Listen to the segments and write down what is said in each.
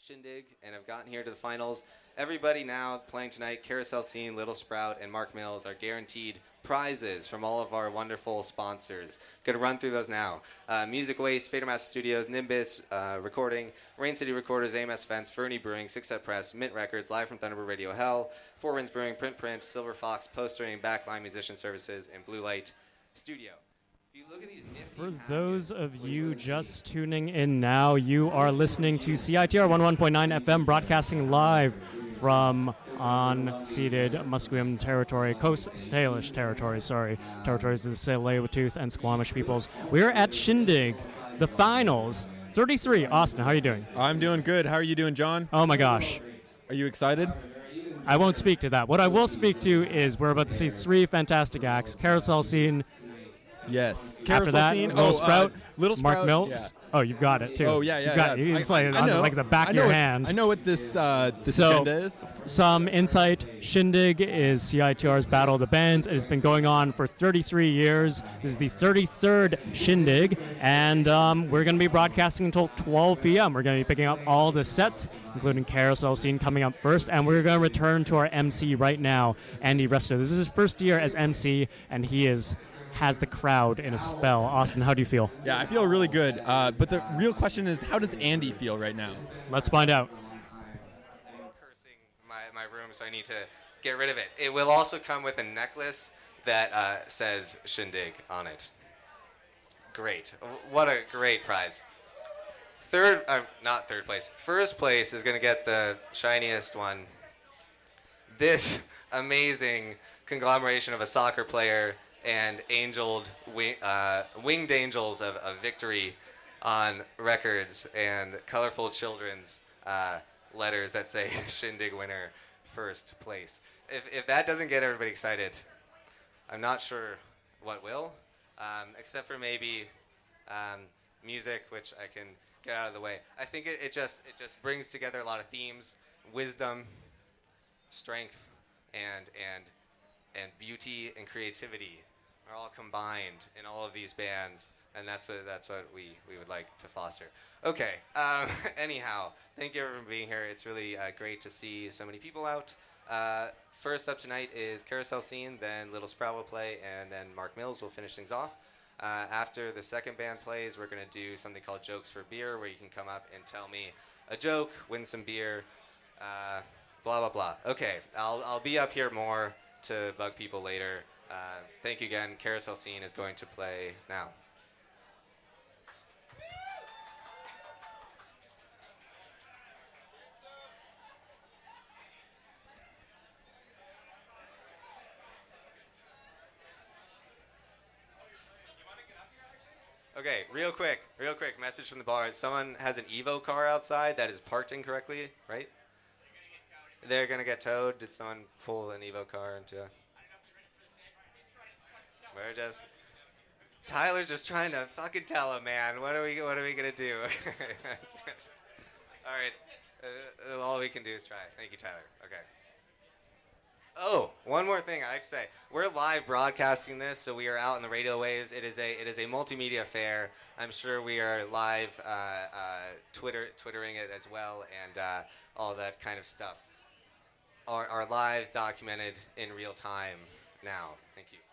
Shindig and have gotten here to the finals. Everybody now playing tonight, Carousel Scene, Little Sprout, and Mark Mills are guaranteed prizes from all of our wonderful sponsors. Going to run through those now. Music Waste, Fader Master Studios, Nimbus Recording, Rain City Recorders, AMS Events, Fernie Brewing, Six Set Press, Mint Records, Live from Thunderbird Radio Hell, Four Winds Brewing, Print, Silver Fox, Postering, Backline Musician Services, and Blue Light Studio. If you look at these For those of you just tuning in now, you are listening to CITR 11.9 FM, broadcasting live from unceded Musqueam territory, Coast Salish territory, territories of the Tsleil-Waututh and Squamish peoples. We're at Shindig, the finals, 33. Austin, how are you doing? I'm doing good. How are you doing, John? Oh my gosh. Are you excited? I won't speak to that. What I will speak to is we're about to see three fantastic acts. Carousel Scene. Yes. After that, Scene. Little Sprout, Little Sprout, Mark Mills. yeah. Oh, you've got it too. Oh yeah. It's I on know. like the back of your hand. I know what this agenda is. Some insight. Shindig is CITR's Battle of the Bands. It has been going on for 33 years. This is the 33rd Shindig, and we're going to be broadcasting until 12 p.m. We're going to be picking up all the sets, including Carousel Scene coming up first, and we're going to return to our MC right now, Andy Resto. This is his first year as MC, and he has the crowd in a spell. Austin, how do you feel? Yeah, I feel really good. But the real question is, how does Andy feel right now? Let's find out. I'm cursing my room, so I need to get rid of it. It will also come with a necklace that says Shindig on it. Great. What a great prize. Not third place. First place is going to get the shiniest one. This amazing conglomeration of a soccer player and winged angels of victory on records and colorful children's letters that say Shindig winner first place. If that doesn't get everybody excited, I'm not sure what will, except for maybe music, which I can get out of the way. I think it just brings together a lot of themes: wisdom, strength, and beauty and creativity are all combined in all of these bands, and that's what we would like to foster. Okay. Anyhow, thank you everyone for being here. It's really great to see so many people out. First up tonight is Carousel Scene, then Little Sprout will play, and then Mark Mills will finish things off. After the second band plays, we're going to do something called Jokes for Beer, where you can come up and tell me a joke, win some beer, blah, blah, blah. Okay, I'll be up here more to bug people later. Thank you again. Carousel Scene is going to play now. Okay, real quick, message from the bar. Someone has an Evo car outside that is parked incorrectly, right? They're going to get towed. Did someone pull an Evo car into a... Tyler's just trying to fucking tell him, man. What are we gonna do? All right. All we can do is try. Thank you, Tyler. Okay. Oh, one more thing I'd like to say. We're live broadcasting this, so we are out in the radio waves. It is a multimedia affair. I'm sure we are live twittering it as well, and all that kind of stuff. Our lives documented in real time now. Thank you.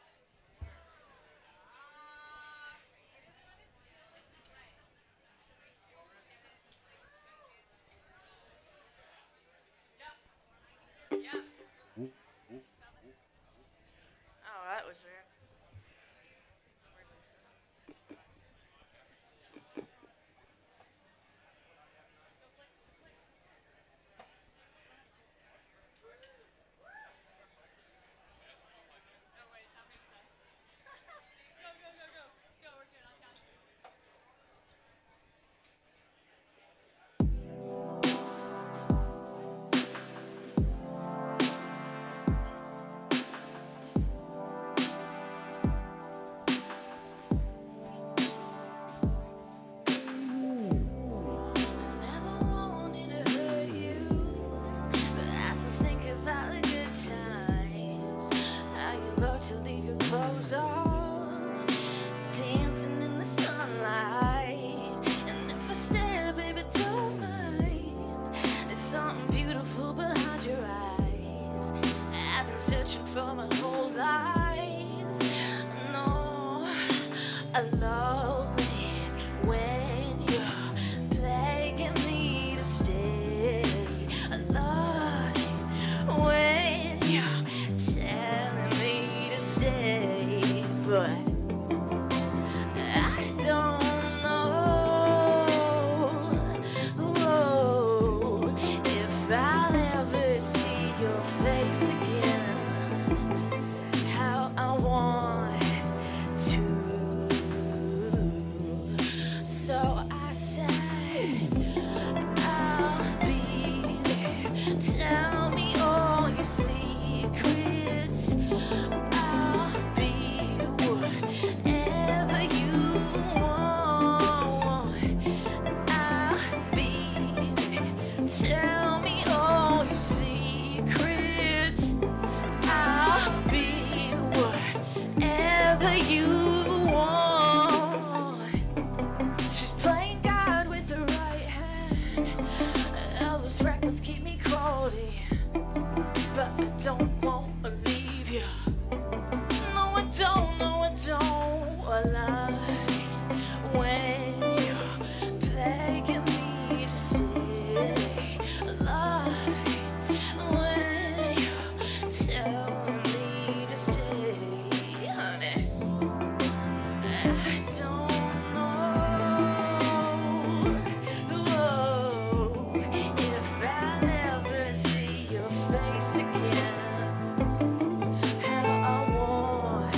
Yeah. Oh, that was weird. searching for my whole life. No, I love it when you're begging me to stay. I love it when you're telling me to stay, but I don't know if I'll ever see your face again. How I want to. So I said I'll be there. Tell me all your secrets. I'll be whatever you want. I'll be there. Tell me all your secrets. I'll be whatever you want. She's playing God with the right hand. Elvis records keep me quoting, but I don't want to leave you. No, I don't. No, I don't. I love when you're begging me to stay. I love when you're telling me to stay, honey. I don't know if I'll ever see your face again. How I want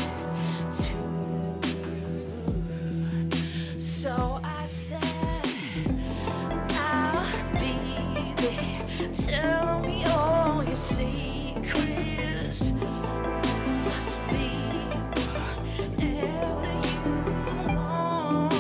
to. So I said I'll be there. Tell me all your secrets. I'll be whatever you want.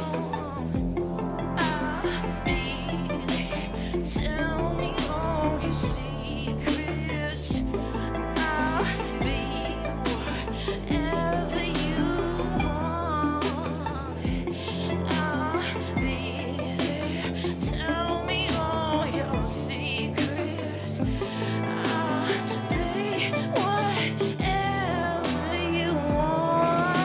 I'll be there. Tell me all your secrets. I'll be whatever you want. I'll be there. Tell me all your secrets. I'll be whatever you want.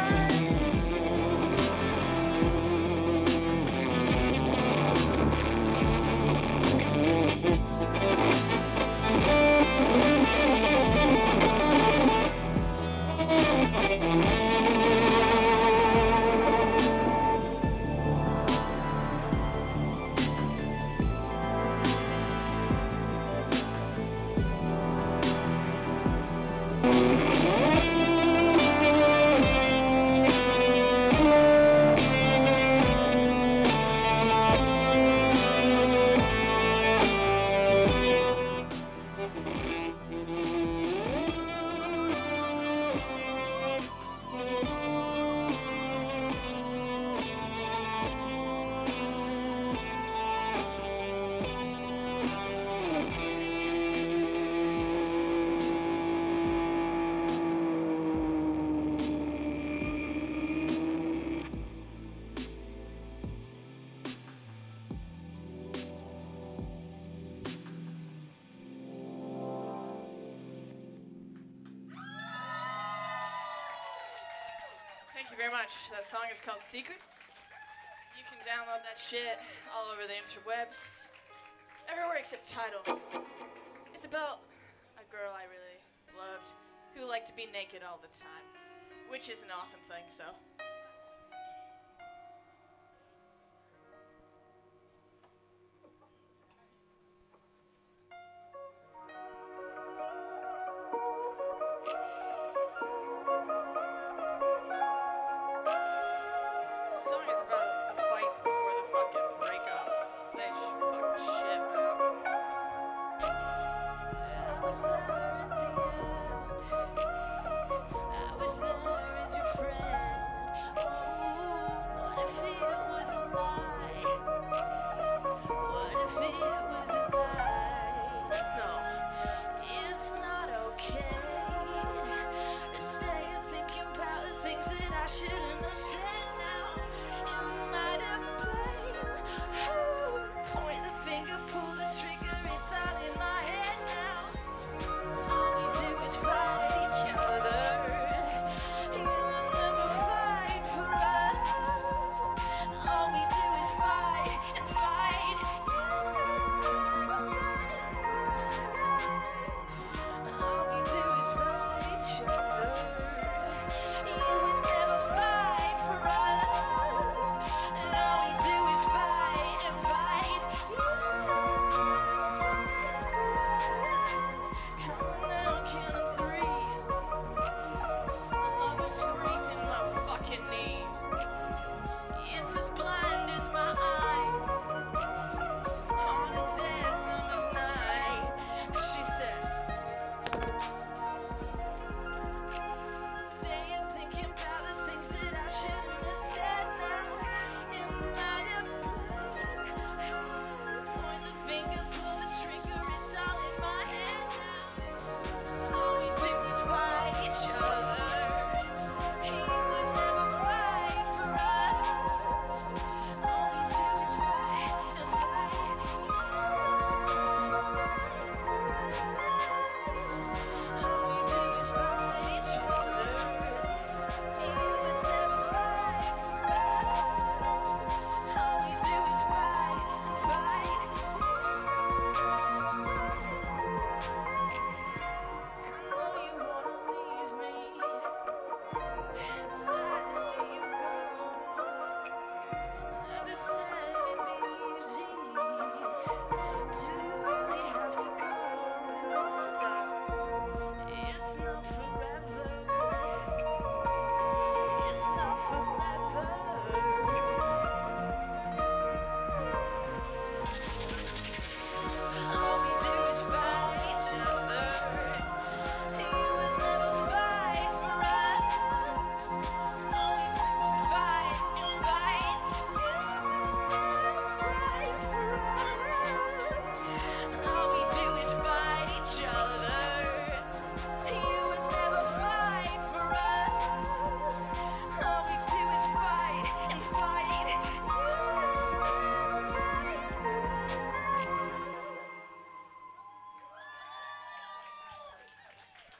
Thank you very much. That song is called Secrets. You can download that shit all over the interwebs. Everywhere except Tidal. It's about a girl I really loved who liked to be naked all the time, which is an awesome thing, so. This song is about the fights before the fucking breakup. Bitch, fucking shit, man. I was there at the end. I was there as your friend.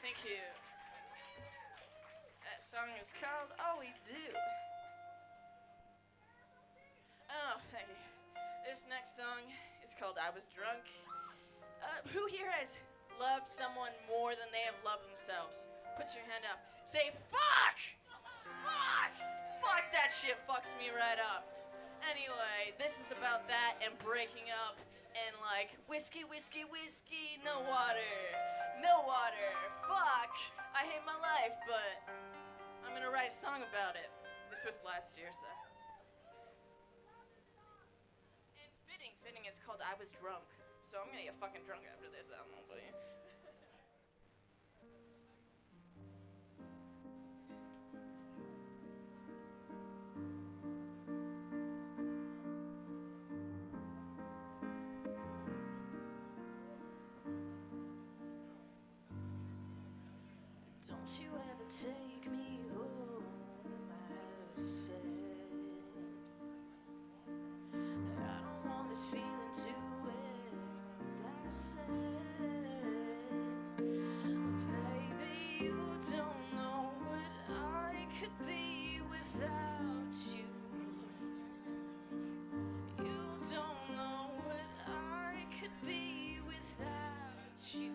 Thank you. That song is called All We Do. Oh, thank you. This next song is called I Was Drunk. Who here has loved someone more than they have loved themselves? Put your hand up. Say, fuck! Fuck! Fuck, that shit fucks me right up. Anyway, this is about that and breaking up and like, whiskey, whiskey, whiskey, no water. No water. Fuck! I hate my life, but I'm gonna write a song about it. This was last year, so. And fitting is called I Was Drunk. So I'm gonna get fucking drunk after this, I don't know about you. Don't you ever take me home, I said. I don't want this feeling to end, I said. But baby, you don't know what I could be without you. You don't know what I could be without you.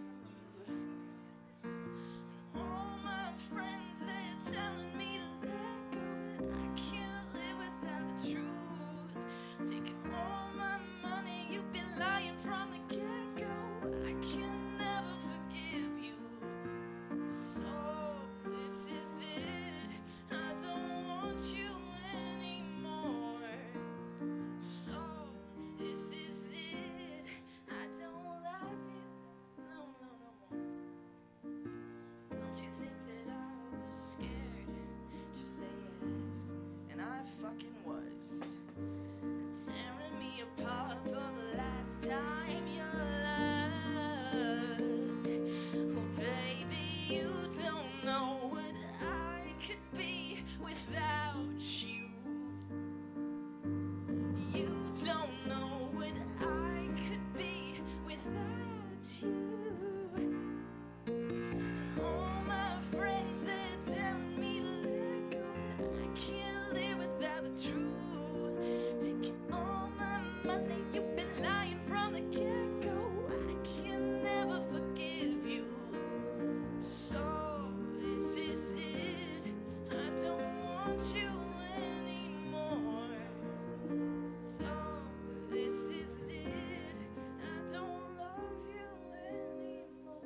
Friends, they're telling me to let go, but I can't live without the truth. Taking all my money, you've been lying from the get-go. I can never forgive you. So this is it. I don't want you anymore. So this is it. I don't love you. No, no, no more. Don't you think that I was scared? Just say yes, and I fucking was. Tearing me apart for the last time you loved. Oh baby, you don't know what I could be without you. You don't know what I could be without you. All my friends, they're telling me to let go, but I can't live without the truth. Taking all my money, you've been lying from the get-go. I can never forgive you. So this is it. I don't want you anymore. So this is it. I don't love you anymore.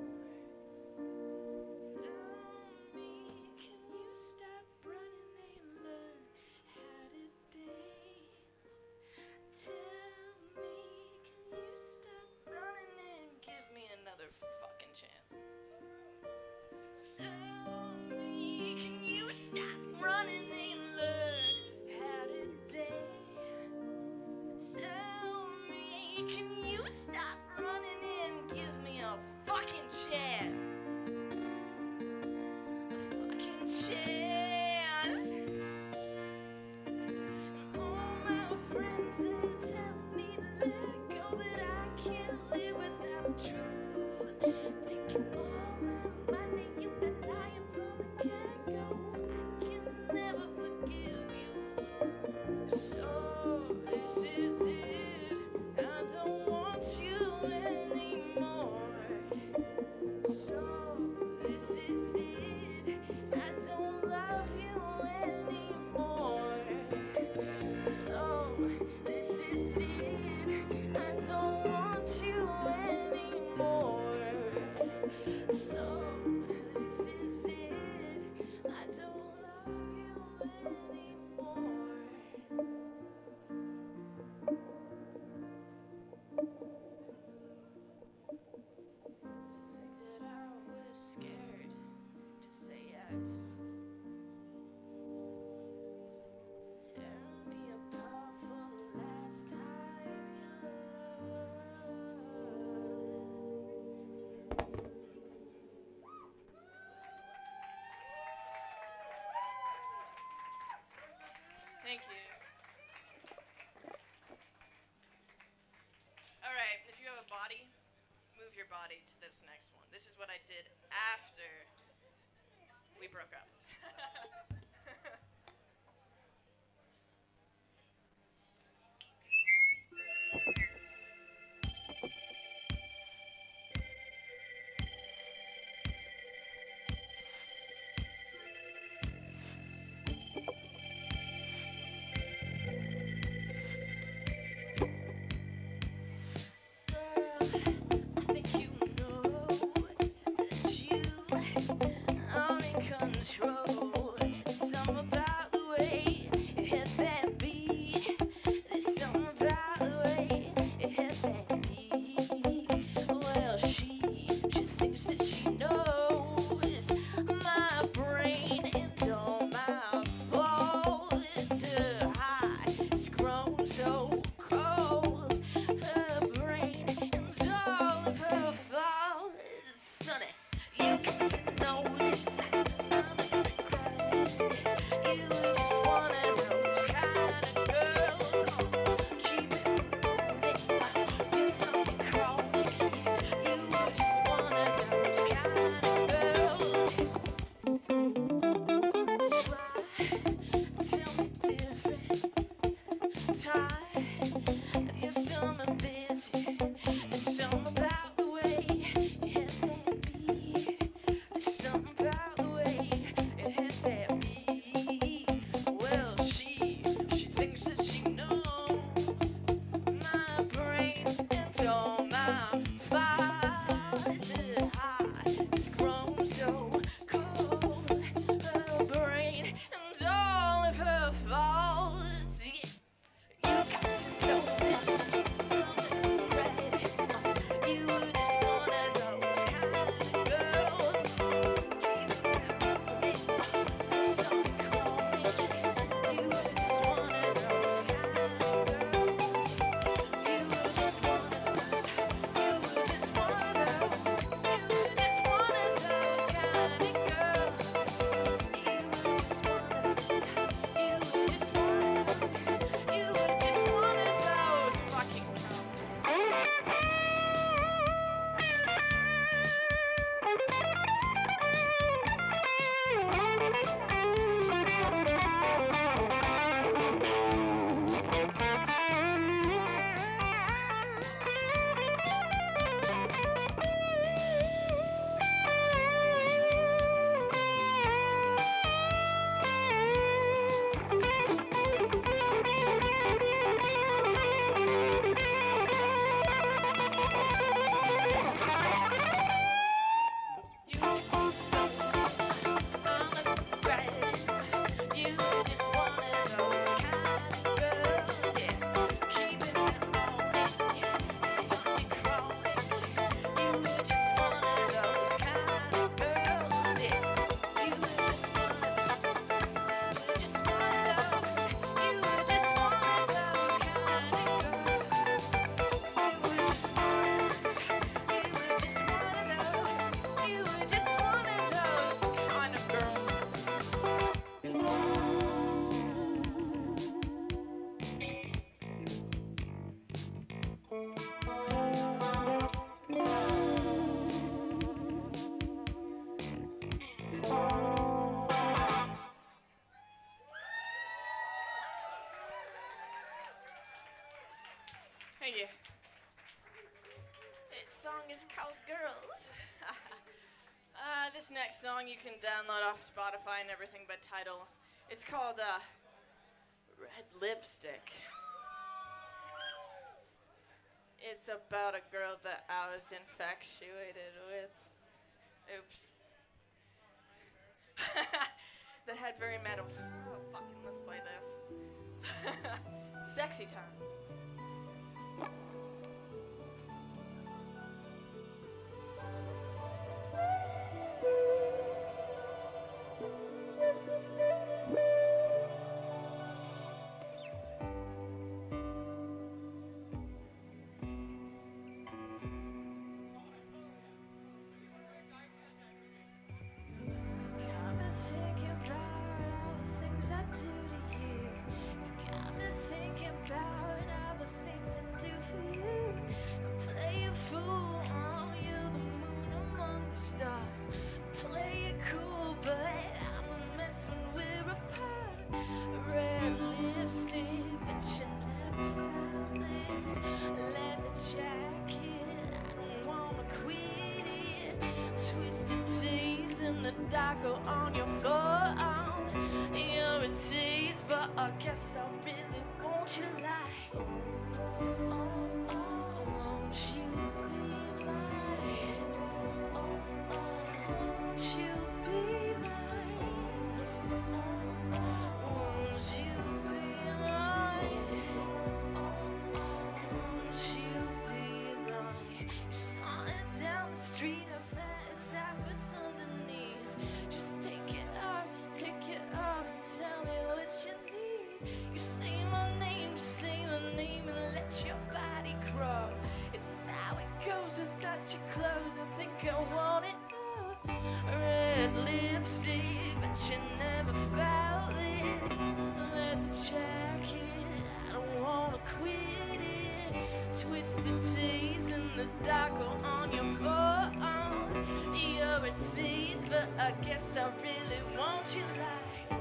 Tell me, can you stop running and learn how to dance? Tell me, can you stop running and give me another fucking chance? Tell me, can you stop running and learn how to dance? Tell me, can you stop running and give me a fucking chance? Fucking chance. And all my friends, they're telling me to let go, but I can't live without the truth. Taking all my money, you've been lying from the get-go. I can never forgive you. So this is it. I don't want you anymore. So this is it. I don't love you anymore. So this is it. I don't want you anymore. So this is it. I don't love you anymore. Think that I was scared to say yes. Tear me apart for the last time you loved. Thank you. All right, if you have a body, move move your body to this next one. This is what I did after we broke up. Control. Something about the way it hit that beat. There's something about the way it hit that beat. Well, she thinks that she knows my brain and all my faults. Her high, it's grown so cold. Her brain and all of her faults. Sonny, you got to know this. You just one of those kind of girls. Keep it moving. Do something crawling. You just one of those kind of girls. Try, tell me different. Tired of your summer busy. There's something about the way you hit that beat. There's something about the way it hit that beat. Well, she thinks that she knows my brain and all my fights. Her high has grown so cold. Her brain and all of her faults. Yeah. You got to know this. I'm ready. You just one of those kind of girls. Something crawling. You just one of those kind of girls. You just one of those. You just one of those. You just one of those kind of girls. You just one of those. You just one of those. You just one of those fucking girls. Thank you. This song is called Girls. This next song you can download off Spotify and everything but Tidal. It's called Red Lipstick. It's about a girl that I was infatuated with. Oops. That had very metal. Oh, fucking, let's play this. Sexy time. Got me thinking about all the things I do to you. You've got me thinking about all go on your forearm. You're a tease, but I guess I really want you like. Won't you be mine? Won't you be mine? Won't you be mine? Won't you be mine? You saw it down the street, I fantasize what's underneath. Just take it off and tell me what you need. You say my name and let your body crawl. It's how it goes without your clothes. I think I want it all. Red lipstick, but you never felt this. Leather jacket, I don't wanna quit it. Twisted tees in the dark or on your forearm. You're a tease, but I guess I really want you like.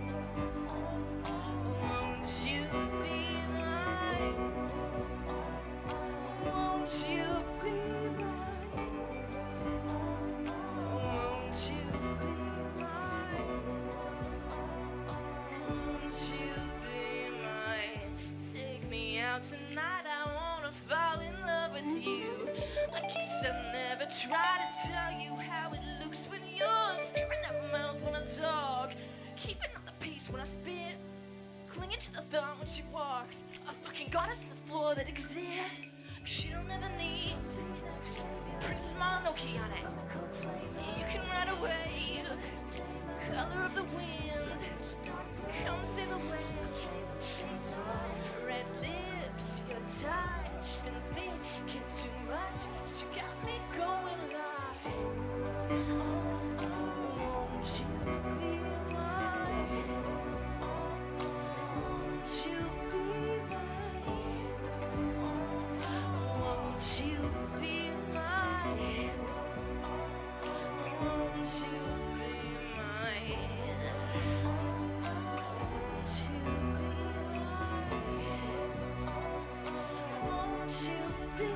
Won't you be mine? Won't you be mine? Won't you be mine? Won't you be mine? Take me out tonight, I wanna fall in love with you. I guess I never try to tell you how it looks when you're staring at my mouth when I talk. Keeping up the pace when I spit. Clinging to the thumb when she walks. A fucking goddess on the floor that exists. She don't ever need Princess Mononoke on it. You can ride away. Color of the wind. Come say the wind. Red lips, your touch. Been thinking too much, but you got me going live. Won't you be mine? Won't you be mine? Won't you be mine? Won't you be mine? Won't you be mine? Won't you be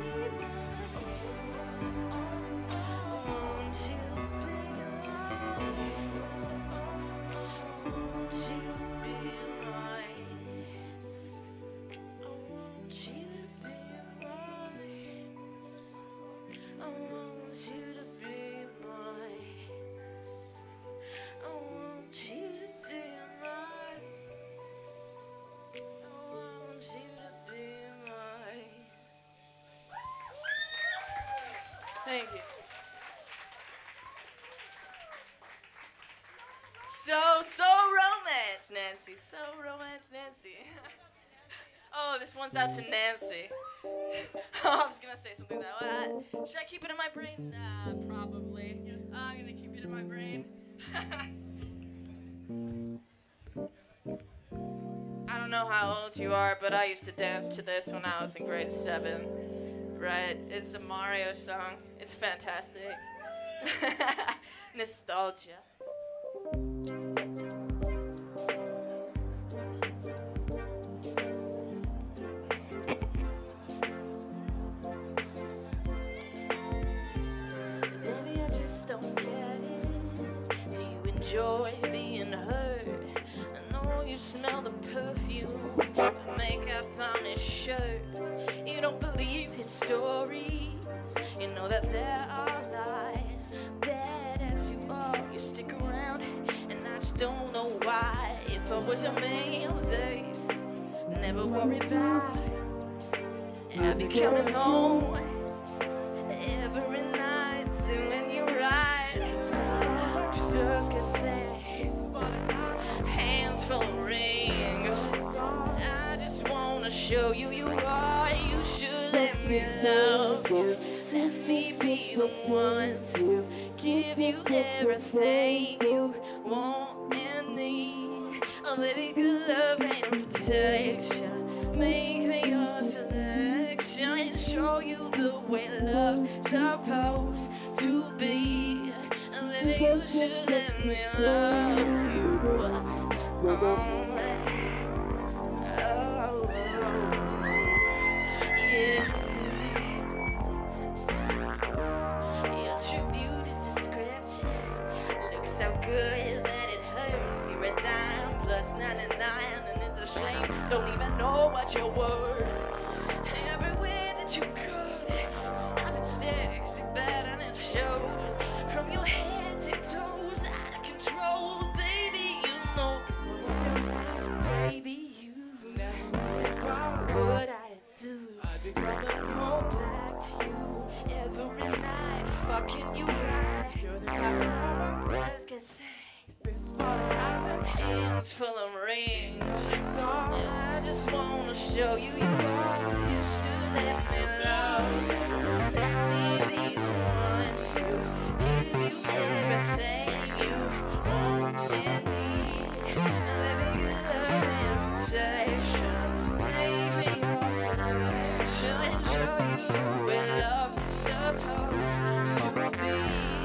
mine? Won't you be mine? Won't you be mine? I want you to be mine. I want you to be mine. I want you to be mine. I want you to be mine. Thank you. So romance, Nancy. So romance, Nancy. Oh, this one's out to Nancy. I was gonna say something though. Should I keep it in my brain? Probably. I'm gonna keep it in my brain. I don't know how old you are, but I used to dance to this when I was in grade 7. Right? It's a Mario song. It's fantastic. Nostalgia. Baby, I just don't get it. Do you enjoy being hurt? I know you smell the perfume, the makeup on his shirt. You don't believe his stories. You know that there are lies. Bad as you are, you stick around, and I just don't know why. If I was a man, they never worry about. I'd be coming home every night doing you right. Just good things, hands full of rings. I just wanna show you you are. You should let me love you. Let me be the one to give you everything you want and need. Oh, baby, good love and protection. Make me your selection and show you the way love's supposed to be. And baby, you should let me love you. Oh, yeah. Your tribute is description. Looks so good that it hurts. You're a dime plus 99, and it's a shame. Don't even know what you're worth. Everywhere that you go, stop and stare, 'cause you're bad and it shows. From your head to toes, out of control, baby, you know. Baby, you know what I do. I'd be coming home back to you every night, fucking you right. You're the type of let's get things. Hands full of rings. I just wanna show you you are used to let me love. Let me be the one to give you everything you want and need. Let me give you invitation. Maybe also and show you where love's supposed to be.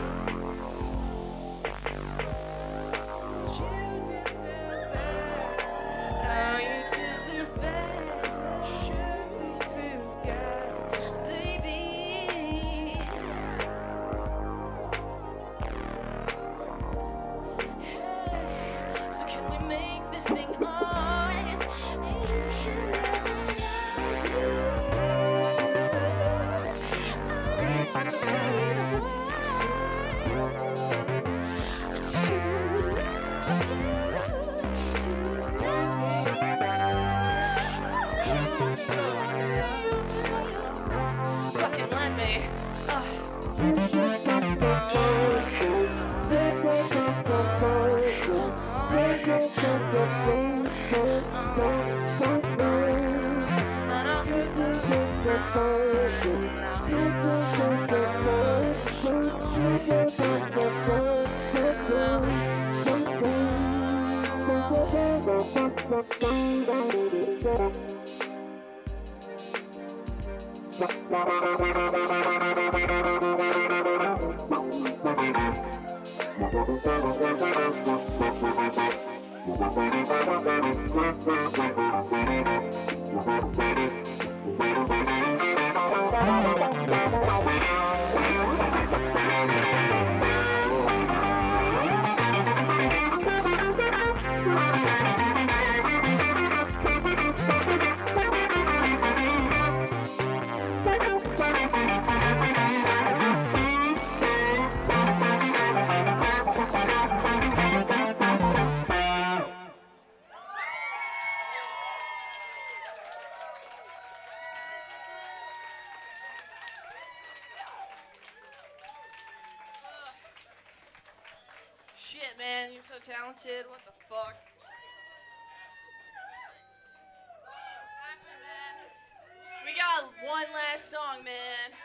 Shit, man, you're so talented. What the fuck? After that, we got one last song, man.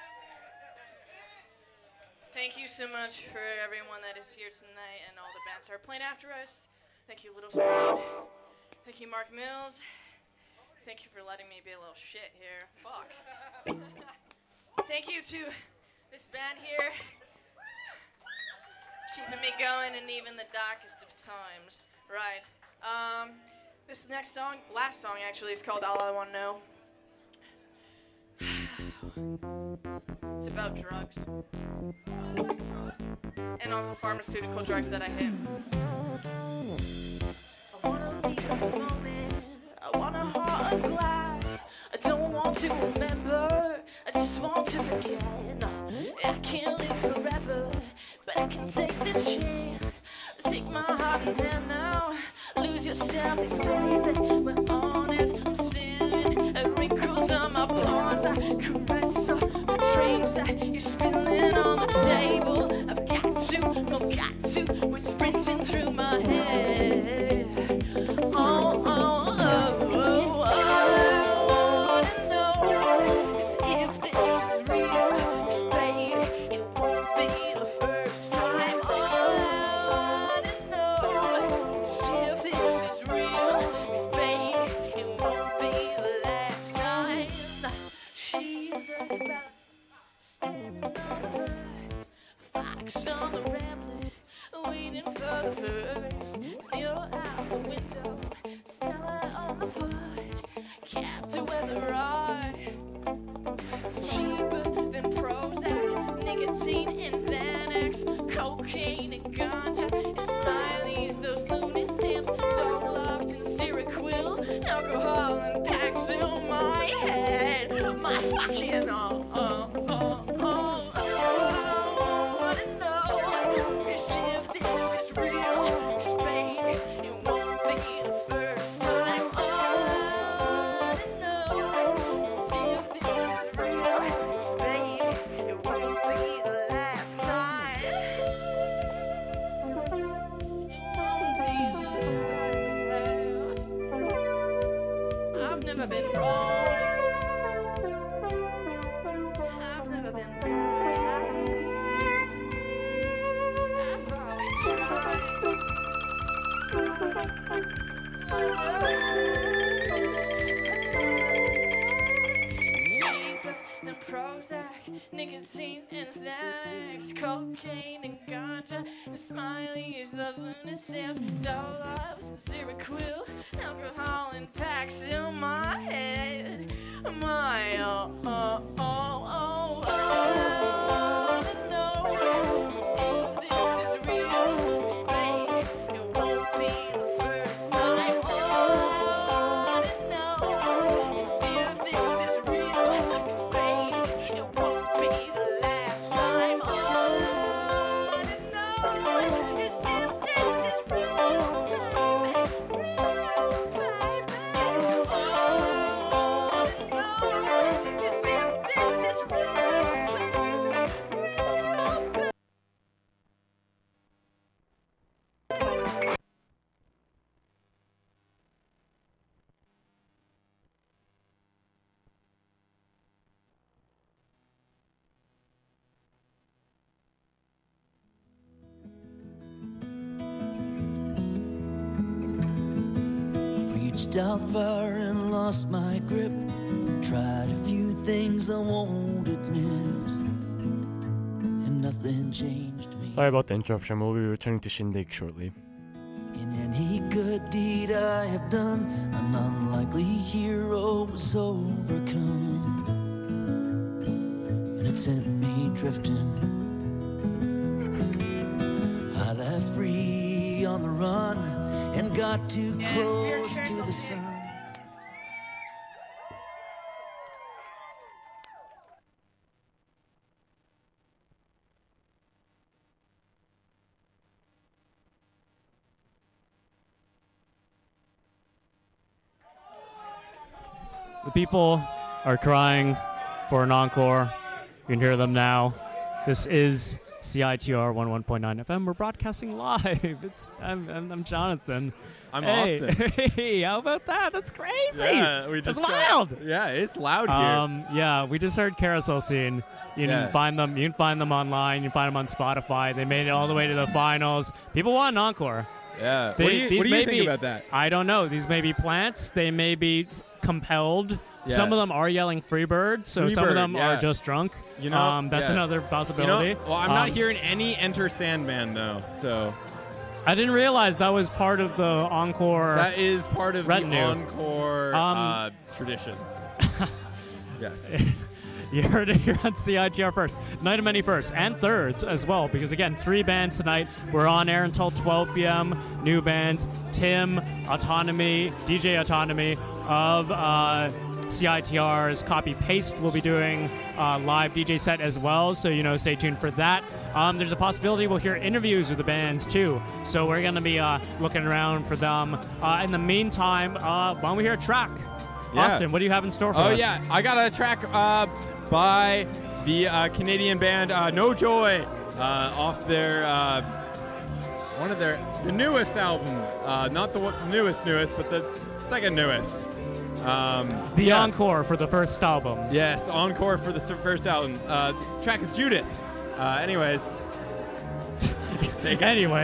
Thank you so much for everyone that is here tonight and all the bands that are playing after us. Thank you, Little Sprout. Thank you, Mark Mills. Thank you for letting me be a little shit here. Fuck. Thank you to this band here. Keeping me going in even the darkest of times. Right. This next song, last song actually, is called All I Want to Know. It's about drugs. And also pharmaceutical drugs that I hit. I wanna leave the moment. I want a heart of glass. I don't want to remember. I just want to forget. No, I can't live forever. But I can take this chance. Take my heart in hand now. Lose yourself these days that we're honest. I'm staring at wrinkles on my palms. I caress all the dreams that you're spilling on the table. I've got to, we're sprinting through my head. Oh, oh, oh, oh, oh. I wanna know is if this is real. 'Cause baby, it won't be the first time. I wanna know is if this is real. 'Cause baby, it won't be the last time. She's about standing on the hood, fox on the ramblers, waiting for the first. Near out the window, Stella on the porch, captive with the rod. It's cheaper than Prozac, nicotine and Xanax, cocaine and ganja. It's not been wrong. I've never been right. I've always tried. It's cheaper than Prozac, nicotine and Xanax, cocaine and ganja, and Smiley is loves and stamps, Zoloft and Seroquel, alcohol and packs in my head. My no. If this is real, babe, it won't be the first time. No. If this is real, babe, it won't be the last time. No. If this is real, Reached out far and lost my grip. Tried a few things I won't admit, and nothing changed me. Sorry about the interruption. We'll be returning to Shindig shortly. In any good deed I have done, an unlikely hero was overcome, and it sent me drifting. I left free on the run and got too close to the sun. The people are crying for an encore. You can hear them now. This is CITR 11.9 FM. We're broadcasting live. I'm Jonathan. I'm hey. Austin. Hey, how about that? That's crazy. Yeah, we just That's wild. Yeah, it's loud here. Yeah, we just heard Carousel Scene. You can find them. You can find them online. You can find them on Spotify. They made it all the way to the finals. People want an encore. Yeah. They- What do you these may think be- about that? I don't know. These may be plants. They may be compelled. Yeah. Some of them are yelling Freebird, so some of Freebird, them yeah. are just drunk. You know, That's yeah. another possibility. Well, I'm not hearing any Enter Sandman though, so I didn't realize that was part of the encore. that is part of Retinue. the encore tradition. Yes. You heard it here on CITR first. Night of Many Firsts and Thirds as well, because again, 3 bands tonight. We're on air until 12 p.m. New bands, Tim, Autonomy, DJ Autonomy of CITR's Copy Paste will be doing a live DJ set as well, so stay tuned for that. There's a possibility we'll hear interviews with the bands too, so we're going to be looking around for them. In the meantime, why don't we hear a track? Yeah. Austin, what do you have in store for us? Oh yeah, I got a track by the Canadian band No Joy off their one of their newest album, not the newest, but the second newest. The encore for the first album. Yes, encore for the first album. Track is Judith. Anyways, take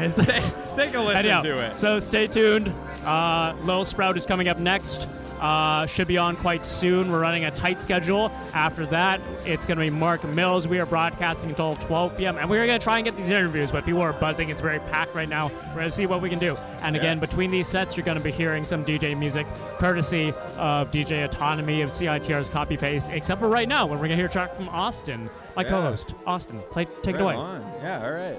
a listen to it. So stay tuned. Lil Sprout is coming up next. Should be on quite soon. We're running a tight schedule. After that, it's going to be Mark Mills. We are broadcasting until 12 p.m. And we're going to try and get these interviews, but people are buzzing. It's very packed right now. We're going to see what we can do. And again, between these sets, you're going to be hearing some DJ music, courtesy of DJ Autonomy of CITR's Copy Paste, except for right now, when we're going to hear a track from Austin, my co-host. Austin, take it away. On. Yeah, all right.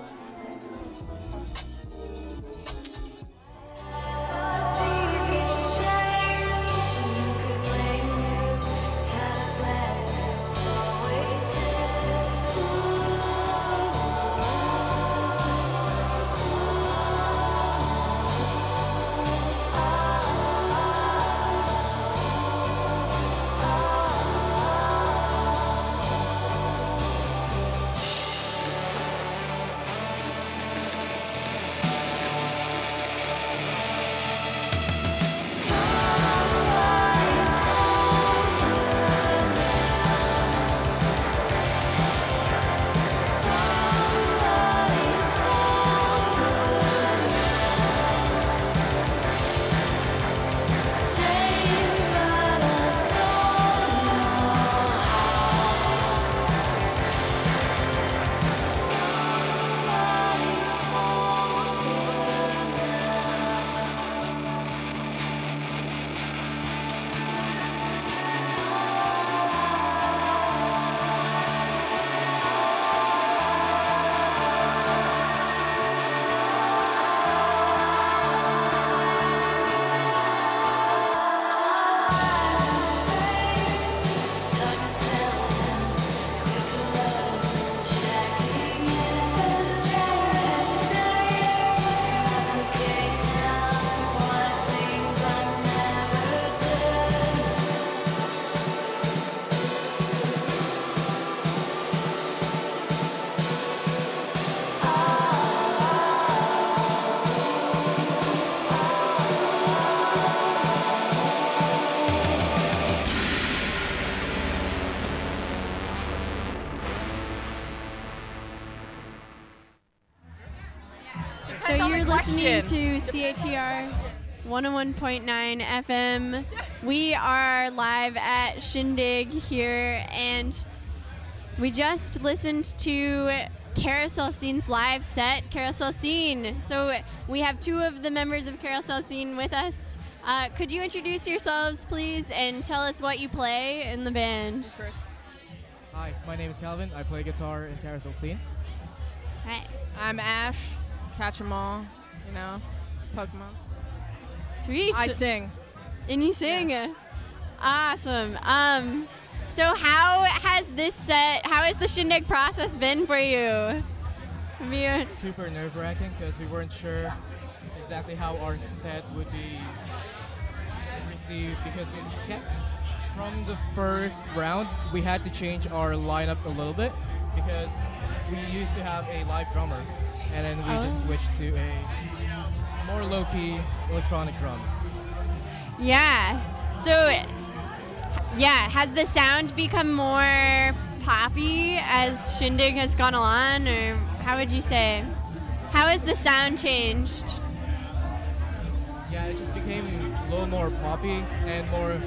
So That's all you're the listening question. to CHTR 101.9 FM. We are live at Shindig here, and we just listened to Carousel Scene's live set, Carousel Scene. So we have two of the members of Carousel Scene with us. Could you introduce yourselves, please, and tell us what you play in the band? Hi, my name is Calvin. I play guitar in Carousel Scene. Hi. I'm Ash. Catch 'em all. You know, Pokemon. Sweet. I sing. And you sing. Awesome. So how has the Shindig process been for you? Have you? Super nerve-wracking because we weren't sure exactly how our set would be received because we kept, from the first round, we had to change our lineup a little bit because we used to have a live drummer and then we just switched to a more low-key electronic drums. Yeah. So, yeah, has the sound become more poppy as Shindig has gone on, or how would you say? How has the sound changed? Yeah, it just became a little more poppy and more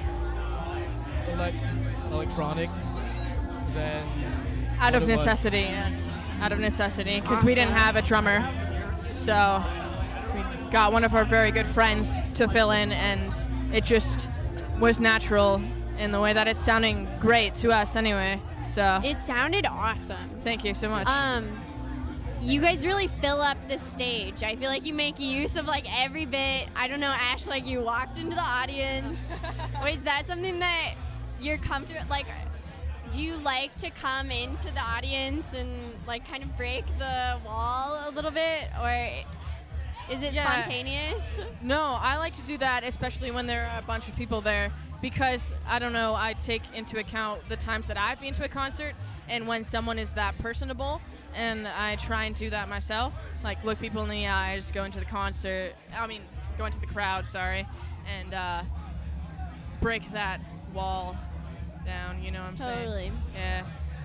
electronic than Out of what it was. necessity, yeah. Out of necessity, because we didn't have a drummer. So we got one of our very good friends to fill in, and it just was natural in the way that it's sounding great to us anyway. So It sounded awesome. thank you so much. You guys really fill up the stage. I feel like you make use of like every bit. I don't know, Ash, like you walked into the audience. Is that something that you're comfortable, like, do you like to come into the audience and like kind of break the wall a little bit, or is it Yeah. spontaneous? No, I like to do that, especially when there are a bunch of people there, because I don't know, I take into account the times that I've been to a concert and when someone is that personable, and I try and do that myself, like look people in the eyes, go into the crowd, and break that wall down, you know what I'm saying? Totally. Yeah.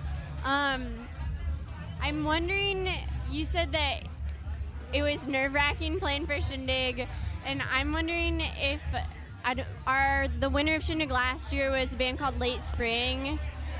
I'm wondering, you said that it was nerve-wracking playing for Shindig, and I'm wondering if the winner of Shindig last year was a band called Late Spring.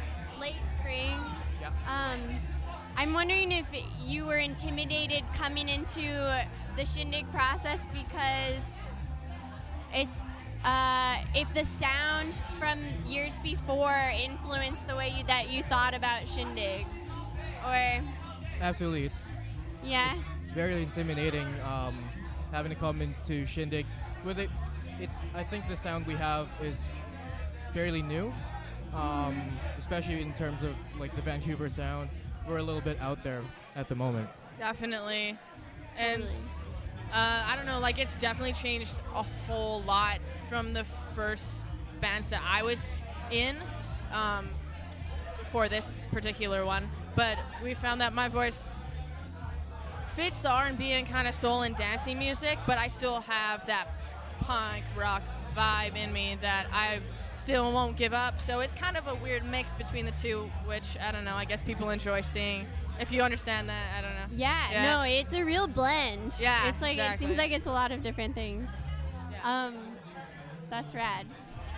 Yeah. I'm wondering if you were intimidated coming into the Shindig process because it's if the sound from years before influenced the way that you thought about Shindig, or Absolutely, it's very intimidating having to come into Shindig. With it, I think the sound we have is fairly new, especially in terms of like the Vancouver sound. We're a little bit out there at the moment. Definitely. And Totally. I don't know, like it's definitely changed a whole lot from the first bands that I was in for this particular one. But we found that my voice fits the R&B and kind of soul and dancing music, but I still have that punk rock vibe in me that I still won't give up. So it's kind of a weird mix between the two, which I don't know, I guess people enjoy seeing. If you understand that, I don't know. Yeah, no, it's a real blend. Yeah, it's like exactly. It seems like it's a lot of different things. Yeah. That's rad.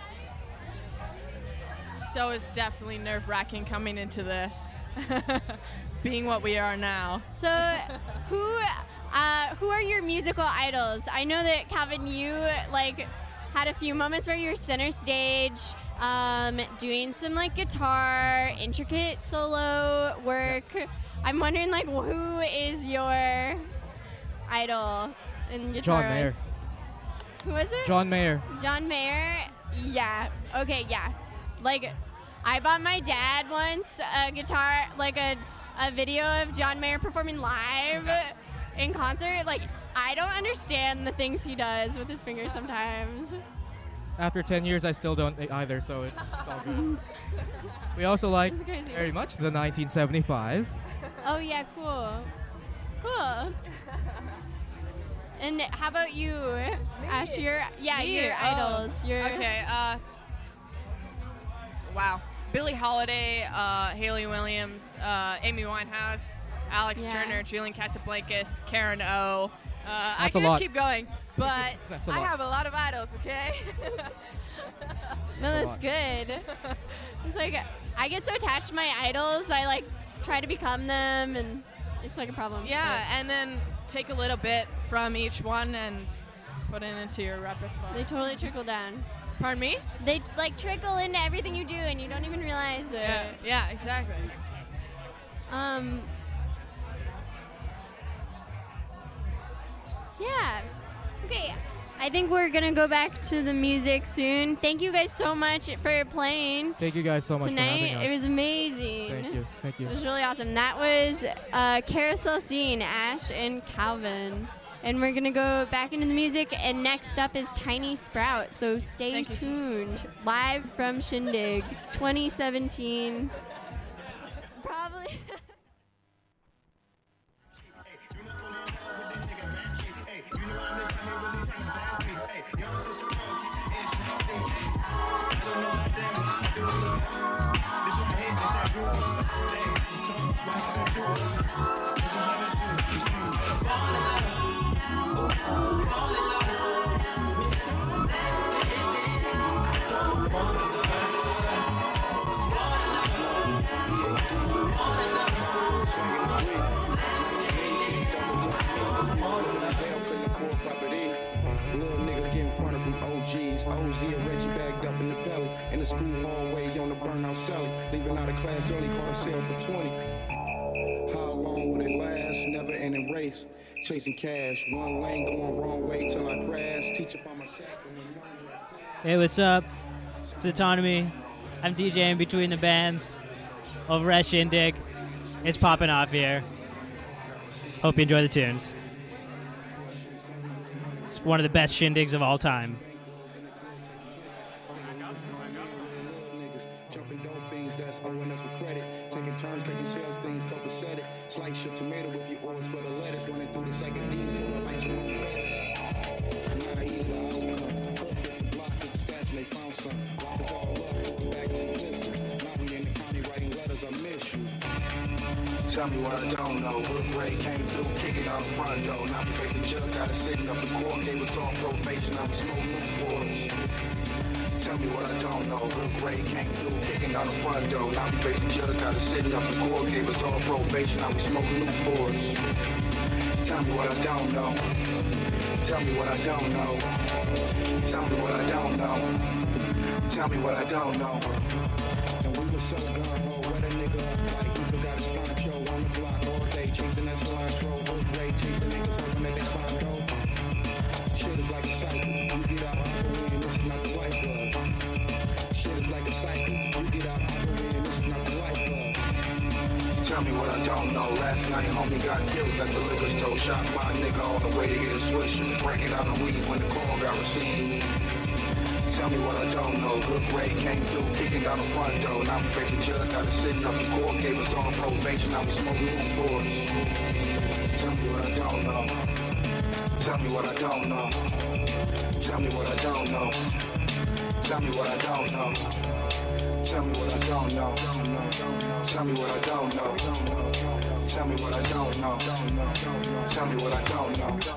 So it's definitely nerve-wracking coming into this, being what we are now. So, who are your musical idols? I know that Calvin, you like had a few moments where you were center stage, doing some like guitar, intricate solo work. I'm wondering, like, who is your idol in guitar? John Mayer. Who was it? John Mayer. John Mayer? Yeah. Okay, yeah. Like, I bought my dad once a guitar, like a video of John Mayer performing live in concert. Like, I don't understand the things he does with his fingers sometimes. After 10 years, I still don't either, so it's all good. We also like That's crazy. very much the 1975. Oh, yeah, cool. Cool. And how about you, Ash? Your idols. Okay, wow. Billie Holiday, Hayley Williams, Amy Winehouse, Alex Yeah. Turner, Julian Casablancas, Karen O. I That's can a just lot. keep going, but That's a I lot. have a lot of idols, okay? No, a that's lot. good. It's like I get so attached to my idols, I like try to become them, and it's like a problem. Yeah, and then take a little bit from each one and put it into your repertoire. But they totally trickle down. Pardon me? They like trickle into everything you do, and you don't even realize it. Yeah, exactly. Yeah. Okay. I think we're gonna go back to the music soon. Thank you guys so much for playing Thank you guys so much for tonight. having us. It was amazing. Thank you. Thank you. It was really awesome. That was Carousel Scene, Ash and Calvin. And we're gonna go back into the music, and next up is Tiny Sprout. So stay Thank you. tuned. Live from Shindig 2017. Probably. Little nigga getting fronted from OGs. OZ and Reggie bagged up in the belly. In the school hallway on the burnout celly. Leaving out of class early, caught a sale for 20. How long will it last? Never ending race. Chasing cash. One lane going wrong way till I crash. Teacher from my sack. Hey, what's up? It's Autonomy. I'm DJing between the bands over at Shindig. It's popping off here. Hope you enjoy the tunes. It's one of the best Shindigs of all time. Jumping dolphins, that's owing us for credit. Taking turns, taking sales things, copacetic. Slice your tomato with your oils for the lettuce. Running through the second D, so I like your own lettuce. Nah, either outcome. Hook with the block, with the stats, and they found some. Lock us all up for a bag of some pistols. Now we in the county writing letters, I miss you. Tell me what I don't know. Hood Ray came through, kicking out the front door. Now we facing judge, got us sitting up in court. Gave us all probation, now we smoke Newports. Tell me what I don't know. Hood Ray came through, kicking out the front door. Now we facing judge, got us sitting up in court. Gave us all probation, now we smoke Newports. Tell me what I don't know. Tell me what I don't know. Tell me what I don't know. Tell me what I don't know. And we were so gung-ho, wet a nigga up like we forgot his poncho on the block all day, chasing that cilantro. Hood Ray chasing niggas hoping that they find dope. Shit is like a cycle. You get out, I go in, this is not the life of. Shit is like a cycle. You get out, I go in, this is not the life of. Tell me what I don't know. Last night, homie got killed at the liquor store. Shot my nigga on the way to get a switch. Breaking out the weed when the call got received. Tell me what I don't know. Hood Ray came through, kicking down the front door. Now we facing judge, got us sitting up in court. Gave us all probation, now we smoking Newports. Tell me what I don't know. Tell me what I don't know. Tell me what I don't know. Tell me what I don't know. Tell me what I don't know. Tell me what I don't know. Tell me what I don't know. Tell me what I don't know.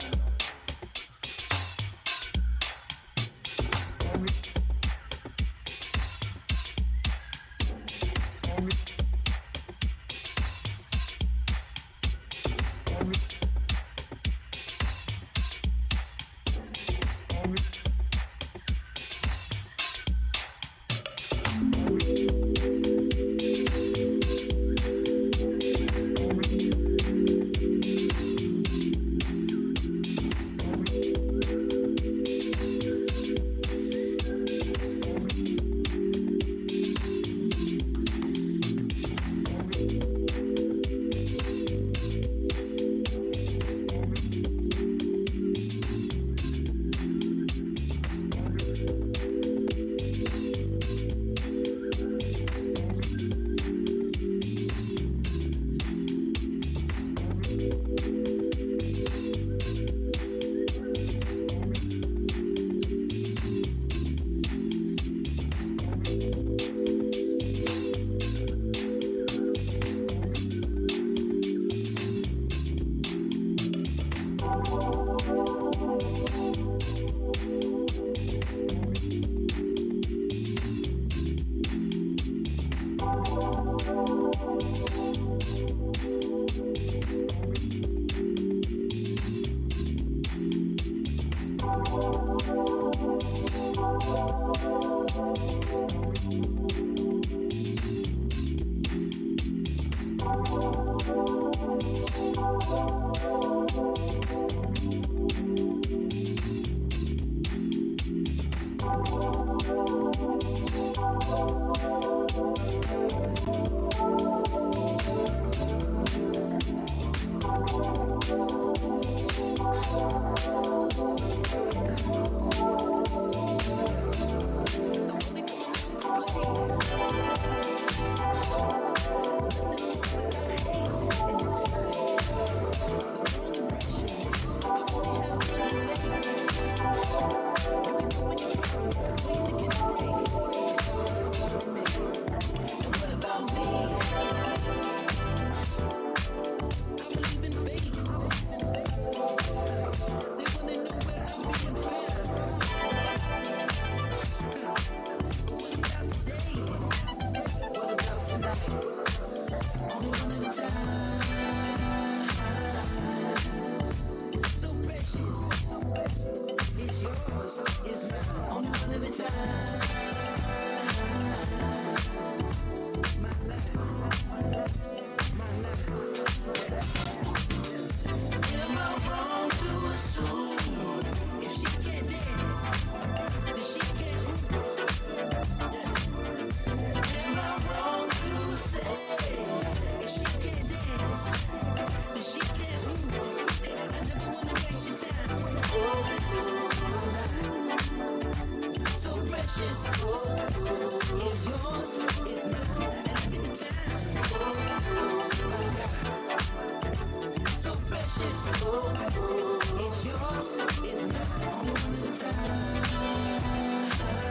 It's yours, it's mine, only one at a time.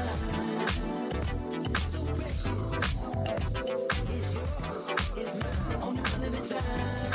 So precious. It's yours, it's mine, only one at a time.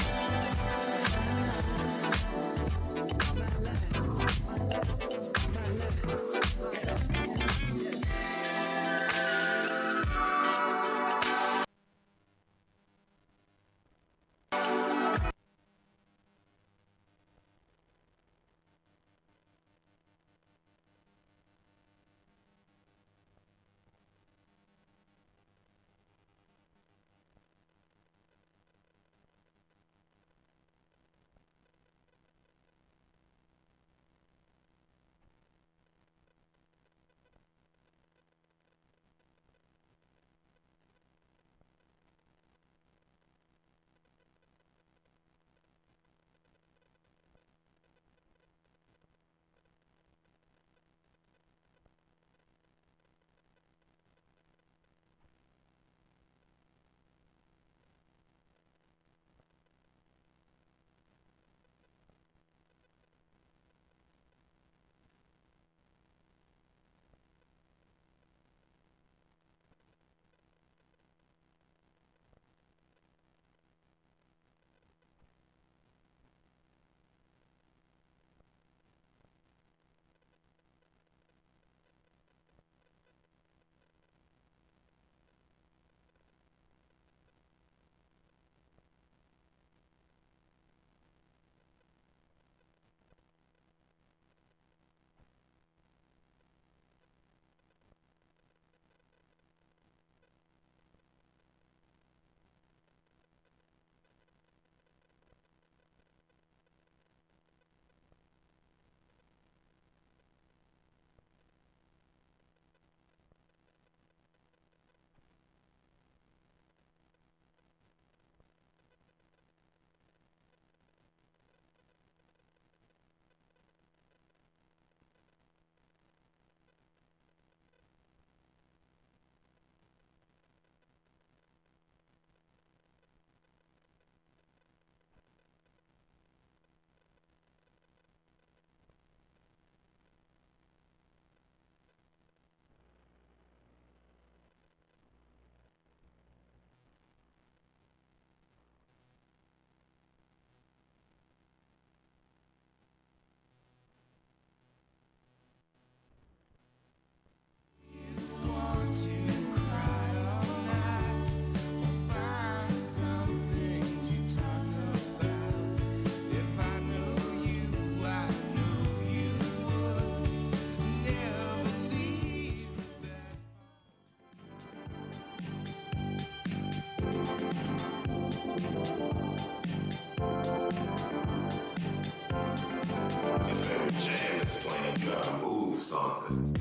something.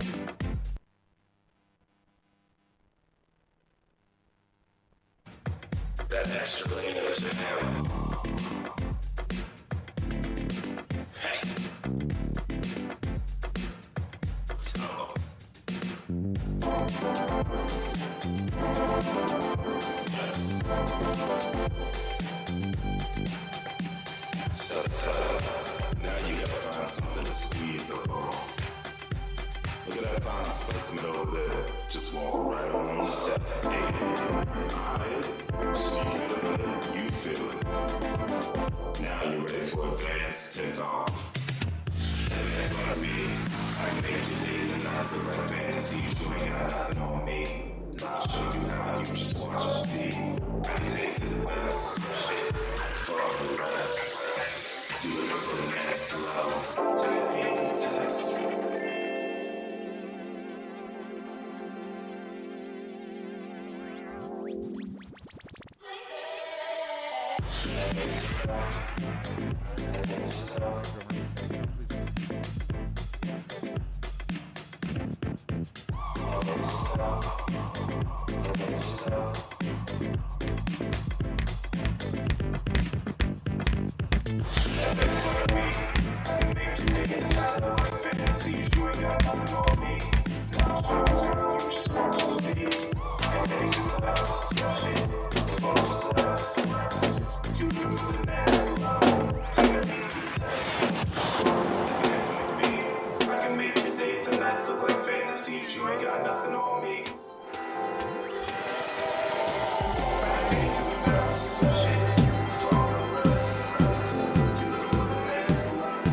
That extra layer is a hammer. Hey. So. Yes. So, now you gotta find something to squeeze up on. Look at that fine specimen over there. Just walk right on step 8. Alright? She feeling it, you feel it. Now you're ready for advanced takeoff. And that's what I mean. I can make your days and nights look like fantasies. You ain't got nothing on me. I'll show you how, you just watch and see. I can take to the best. For the rest. You looking for the next level. Take me on the test. I can make your days and nights look like fantasies. You ain't got nothing on me. Take to the best. Follow the rest. You looking for the next.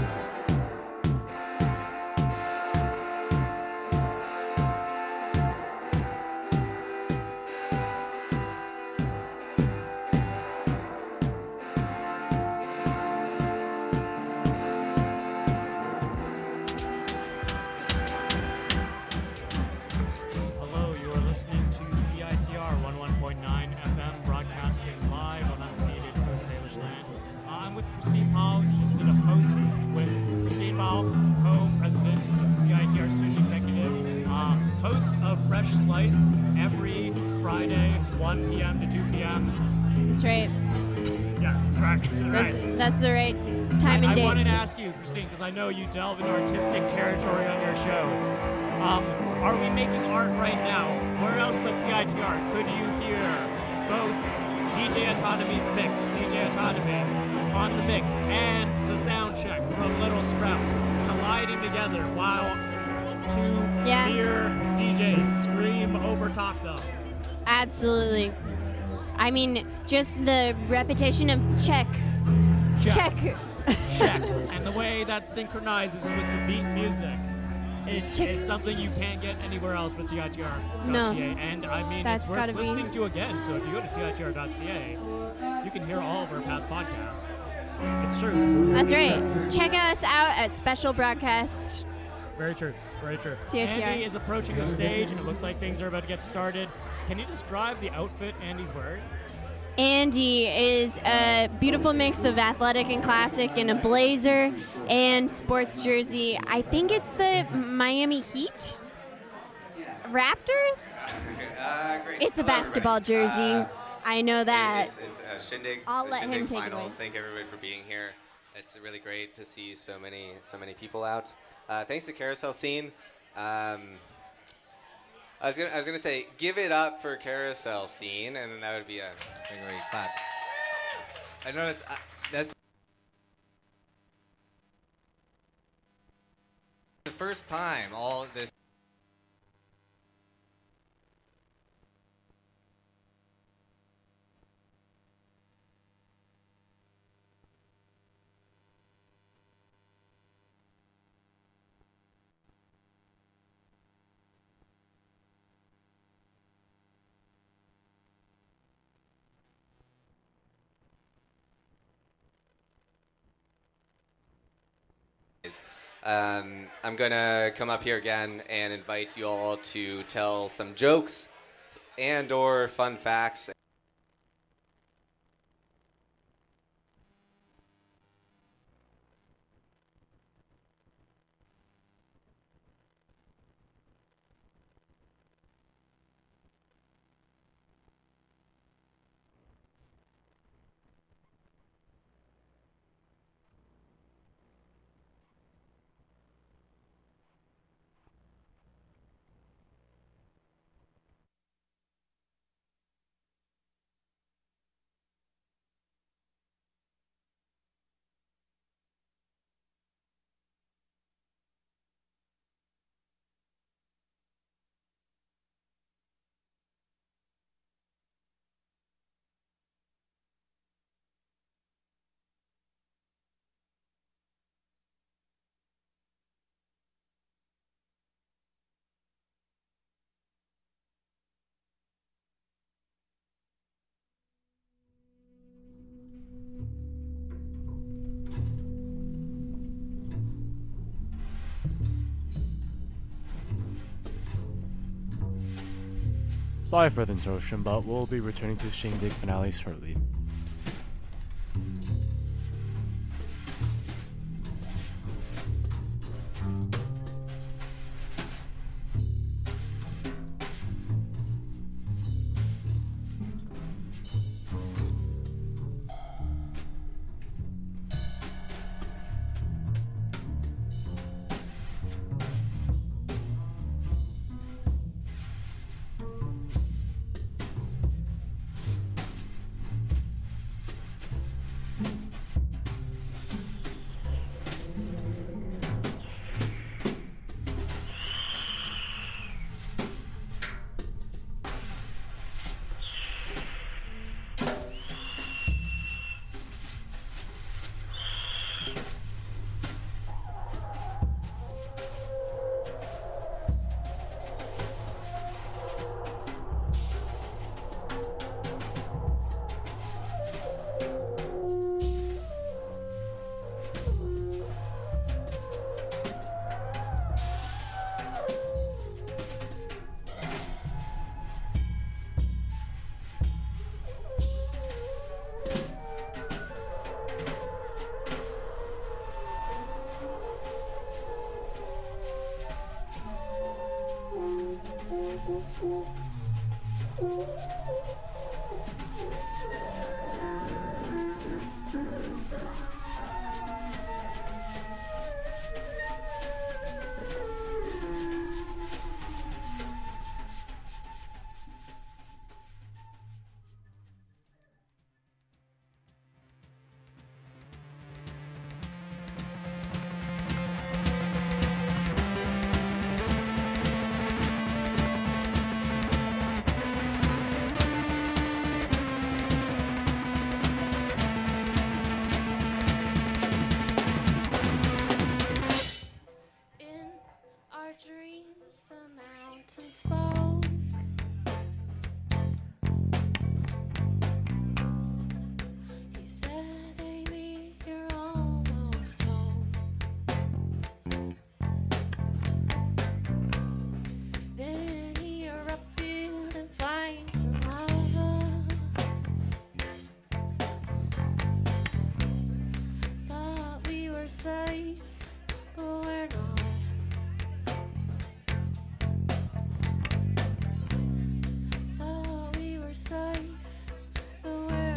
Hello, you are listening to CITR 11.9 FM, broadcasting live on unceded Coast Salish land. I'm with Christine Powell. She just did a host with Christine Powell, co-president of the CITR student executive, host of Fresh Slice every Friday, 1 p.m. to 2 p.m. That's right. Yeah, that's right. That's the right time and I date. wanted to ask you, Christine, because I know you delve into artistic territory on your show. Are we making art right now? Where else but CITR could you hear both DJ Autonomy's mix, DJ Autonomy on the mix, and the sound check from Little Sprout colliding together while two mere DJs scream over top them? Absolutely. I mean, just the repetition of check. Check. And the way that synchronizes with the beat music. It's something you can't get anywhere else but CITR.ca. No. And I mean, That's it's worth gotta be- listening to again. So if you go to CITR.ca, you can hear all of our past podcasts. It's true. That's right. Check us out at Special Broadcast. Very true. Very true. CITR. Andy is approaching the stage, and it looks like things are about to get started. Can you describe the outfit Andy's wearing? Andy is a beautiful mix of athletic and classic in a blazer and sports jersey. I think it's the Miami Heat? Raptors? Great. It's a Hello, basketball everybody. jersey. I know that. It's Shindig. I'll the let him Shindig take it finals. away. Thank everybody for being here. It's really great to see so many people out. Thanks to Carousel Scene. I was gonna say, give it up for Carousel Scene, and then that would be a great clap. I noticed that's the first time all this. I'm going to come up here again and invite you all to tell some jokes and or fun facts. Sorry for the interruption, but we'll be returning to Shindig finale shortly. In our dreams, the mountain spoke. He said, Amy, you're almost home. Then he erupted in flames and lava. Thought we were safe, but we're not. Thought we were safe, but we're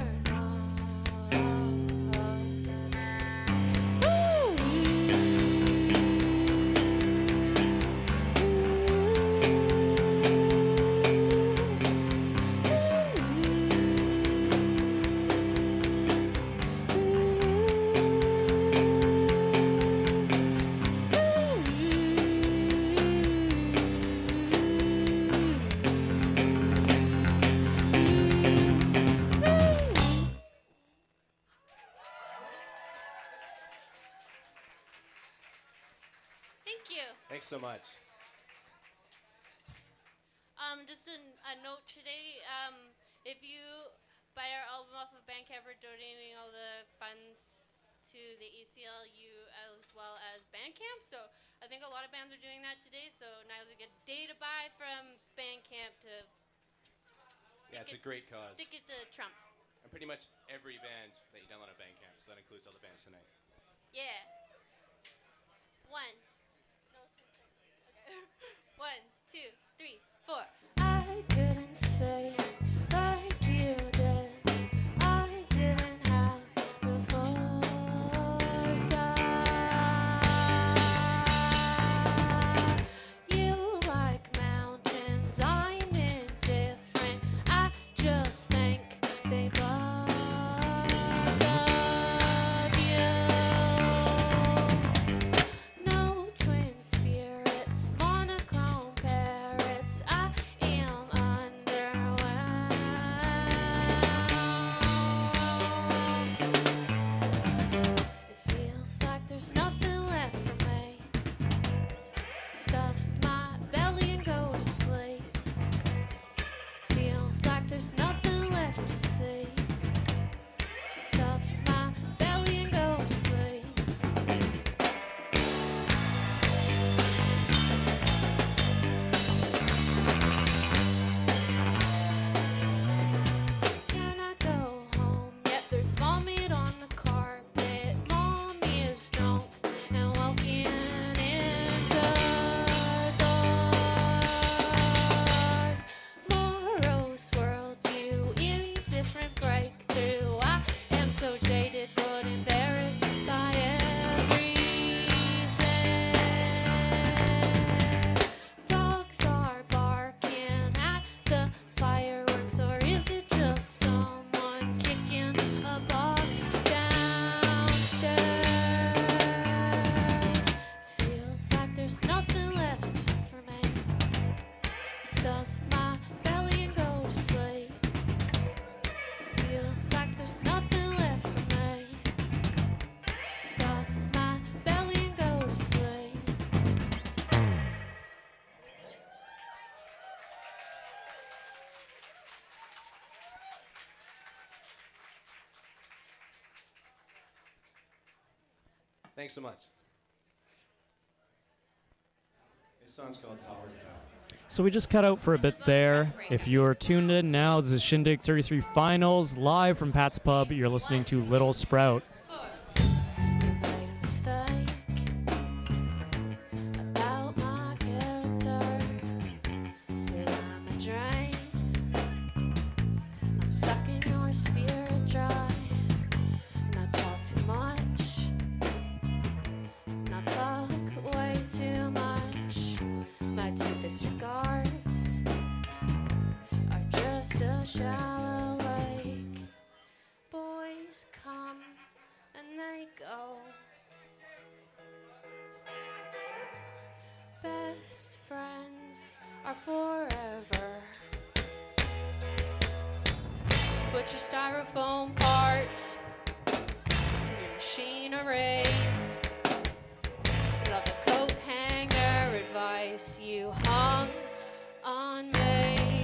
Thank you. Thanks so much. Just a note today, if you buy our album off of Bandcamp, we're donating all the funds to the ACLU as well as Bandcamp. So I think a lot of bands are doing that today. So now's a good day to buy from Bandcamp to Yeah, it's a great cause. stick it to Trump. And pretty much every band that you download on Bandcamp, so that includes all the bands tonight. Yeah. One. No, okay. 1, 2, 3, 4. I couldn't say like you did. I didn't have the foresight. You like mountains, I'm indifferent. I just think they bother you. No twin spirits, monochrome parrots. I am underwhelmed. It feels like there's nothing left for me. Stuff my belly and go to sleep. Feels like there's nothing left to see. Stuff my belly and go to sleep. Can I go home? Yet there's vomit on the carpet. Mommy is drunk and walking into doors. Morose worldview, indifferent breakthrough. I am so jaded but embarrassed by everything. Dogs are barking at the fireworks, or is it just someone kicking a box downstairs? Feels like there's nothing left for me. Stuff my belly and go to sleep. Feels like there's nothing left for me. Stuff my belly and go to sleep. Thanks so much. This song's called Towers Town. So we just cut out for a bit there. If you're tuned in now, this is Shindig 33 Finals, live from Pat's Pub. You're listening to Little Sprout. Mistake about my character. Said I'm a drain. I'm sucking your spirit dry. And I talk too much. disregards are just a shallow lake. Boys come and they go. Best friends are forever. Put your styrofoam parts in your machinery. Love a coat hanger advice you hung on me.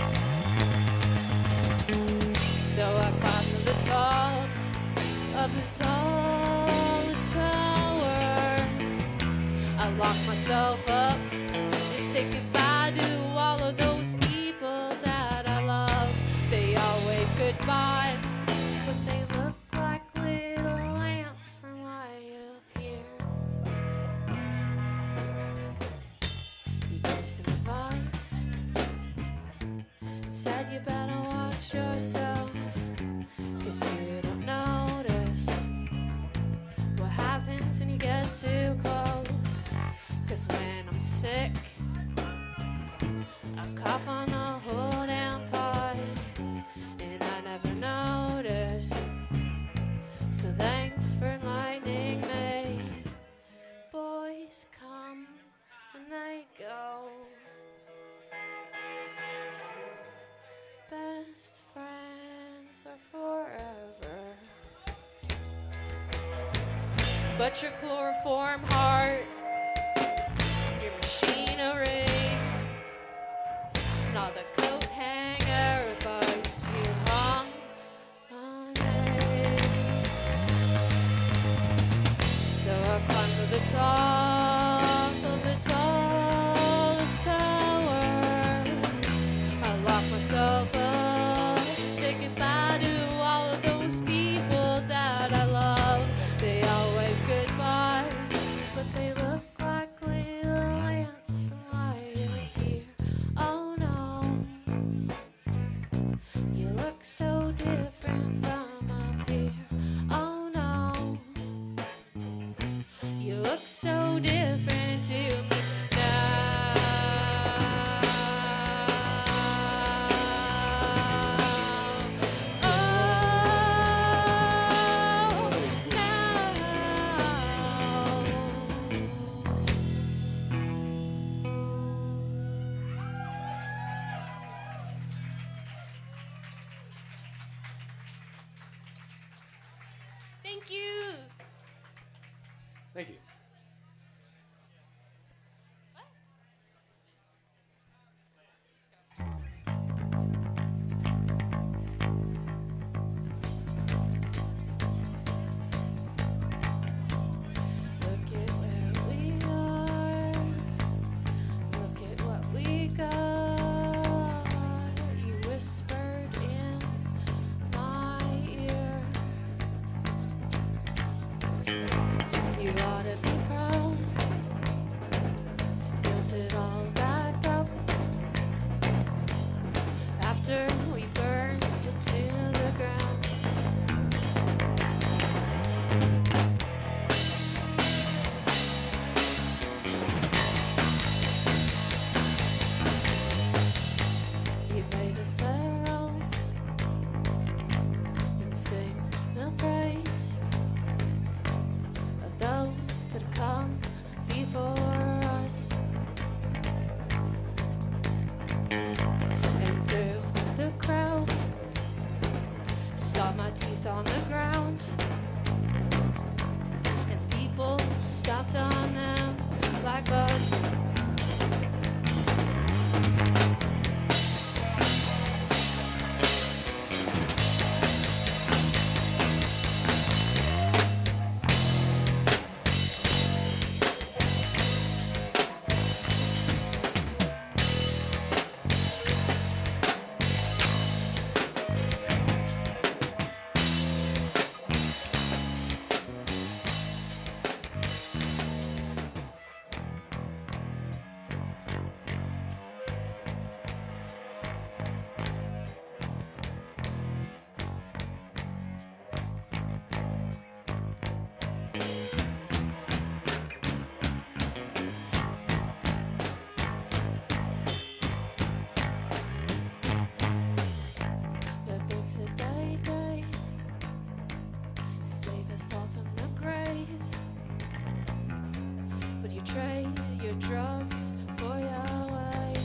So I climbed to the top of the tallest tower. I locked myself up and said goodbye to all of those people that I love. They all wave goodbye, but they look like little ants from way up here. You gave some advice, said you better watch yourself, 'cause you don't notice what happens when you get too close. 'Cause when I'm sick, I cough on the whole damn pot, and I never notice. So thanks for enlightening me. Boys come and they go. Best friends are forever. But your chloroform heart, your machinery, and all the coat hanger advice you hung on me. So I climbed to the top of the tallest tower. I locked myself up, said goodbye to all of those people that I love. They all wave goodbye, but they look like little ants from way up here. Oh no, you look so different from up here. Oh no, you look so different to me now. Thank you. Thank you. Look at where we are. Look at what we got. You whispered in my ear. You ought to be myself from the grave. But you trade your drugs for your way.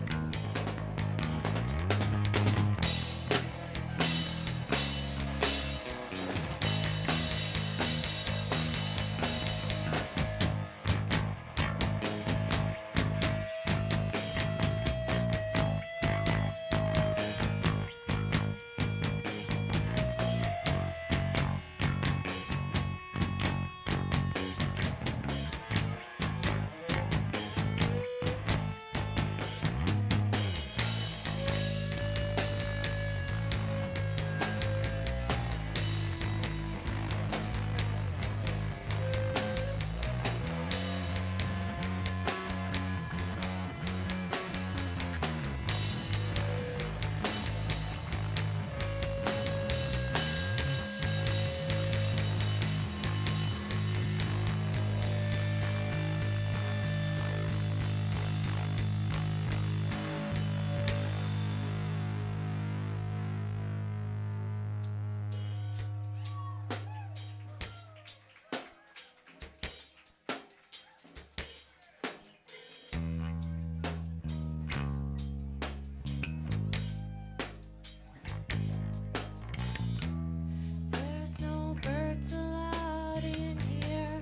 There's no birds allowed in here.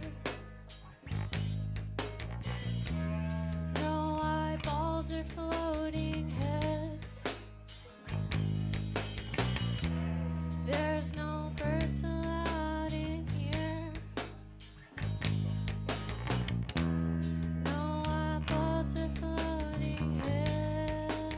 No eyeballs or floating heads. There's no birds allowed in here. No eyeballs or floating heads.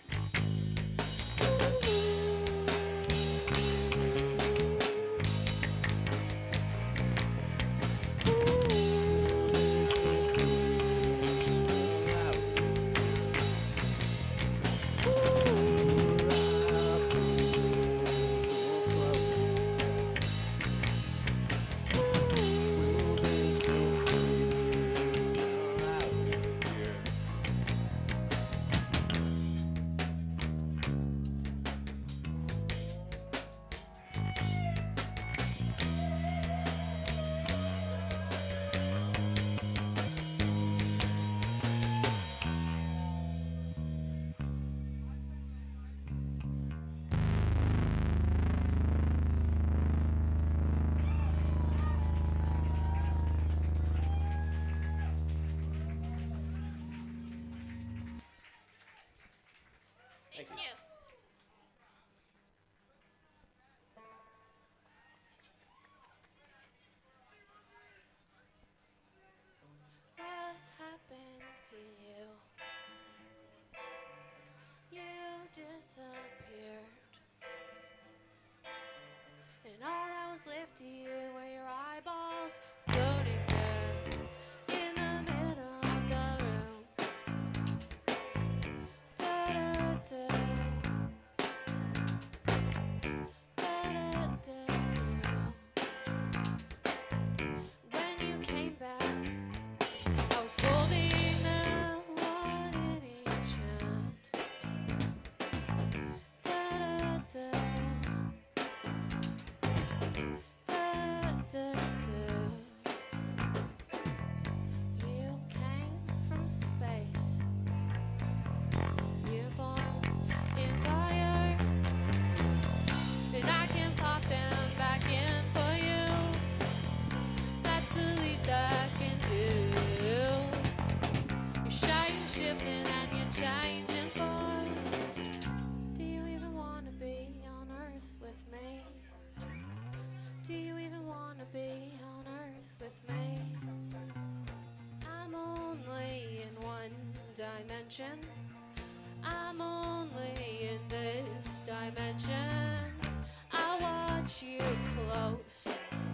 Thank you. What happened to you? You disappeared. And all that was left to you were your eyeballs floating there in the middle of the room. Da-da-da. When you came back, I was holding the one in each hand. Da-da-da. Da-da-da. You came from space. You're born in fire. And I can pop them back in for you. That's the least I can do. You're shy, you're shifting, and you're changing form. Do you even want to be on Earth with me? Do you even want to be on Earth with me? I'm only in one dimension. I'm only in this dimension. I watch you close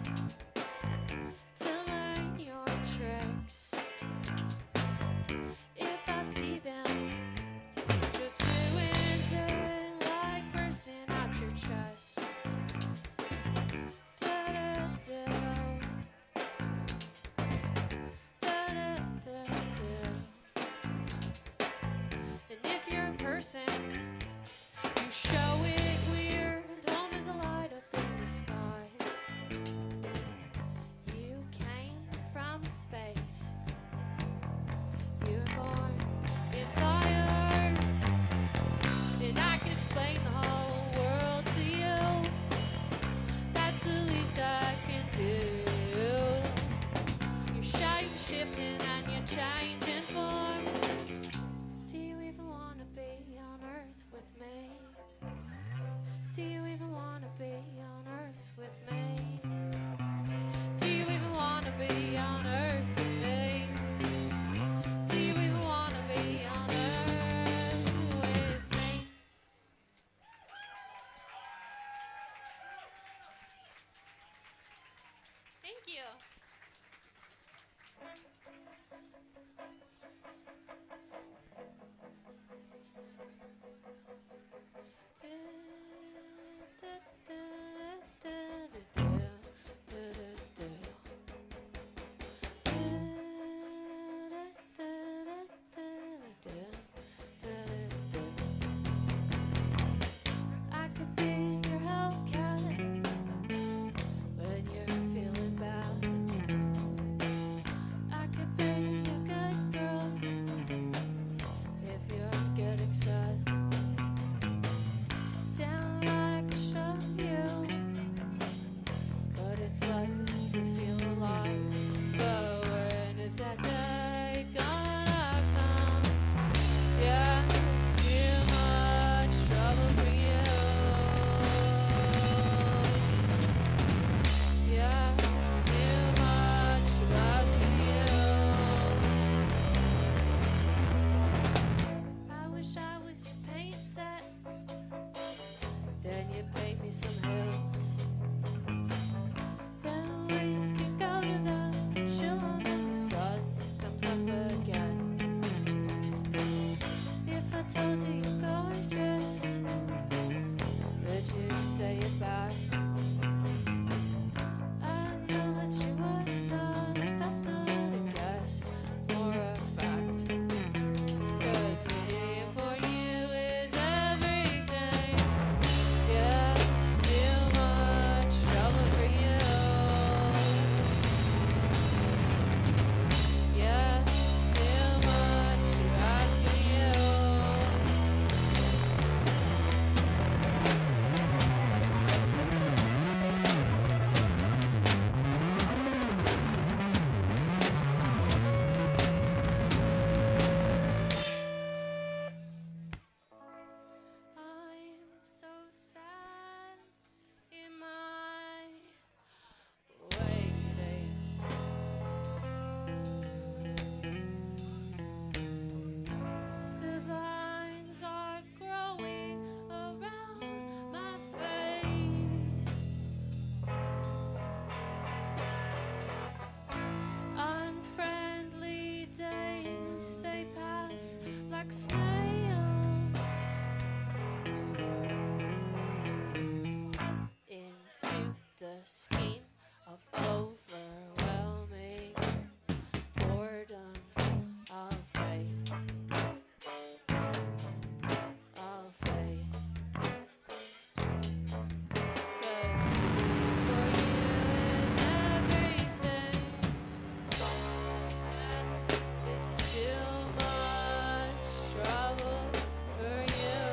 to learn your tricks. If I see them, just ruins it like bursting out your chest. Da-da-da. Da-da-da-da. And if you're a person, you show it weird. Home is a light up in the sky. you were born in fire, and I can explain the whole world to you. That's the least I can do. You're shape shifting and you're changing form. Do you even want to be on Earth with me? Do you even want to be on Earth with me? Do you even want to be on Earth with me? Do you even want to be on Earth with me? Thank you. I could be your Hellcat when you're feeling bad. I could be a good girl if you're getting sad. Down like a shove you, but it's like to feel alive. But when is that day gonna come? Yeah, it's too much trouble for you. Yeah, it's too much to ask of you. I wish I was your paint set. Then you paint me some hills. Then we can go to them, chill until the sun comes up again. If I told you you're gorgeous, would you say it back? I know that you would not, that's not a guess, or a fact. 'Cause me for you is everything. Yeah, it's too much trouble for you. Yeah, it's too much to ask of you. I'm so sad in my waiting. The vines are growing around my face. Unfriendly days, they pass like snails into the scheme of overwhelming boredom of fate. Of fate. 'Cause for you is everything. It's too much trouble for you.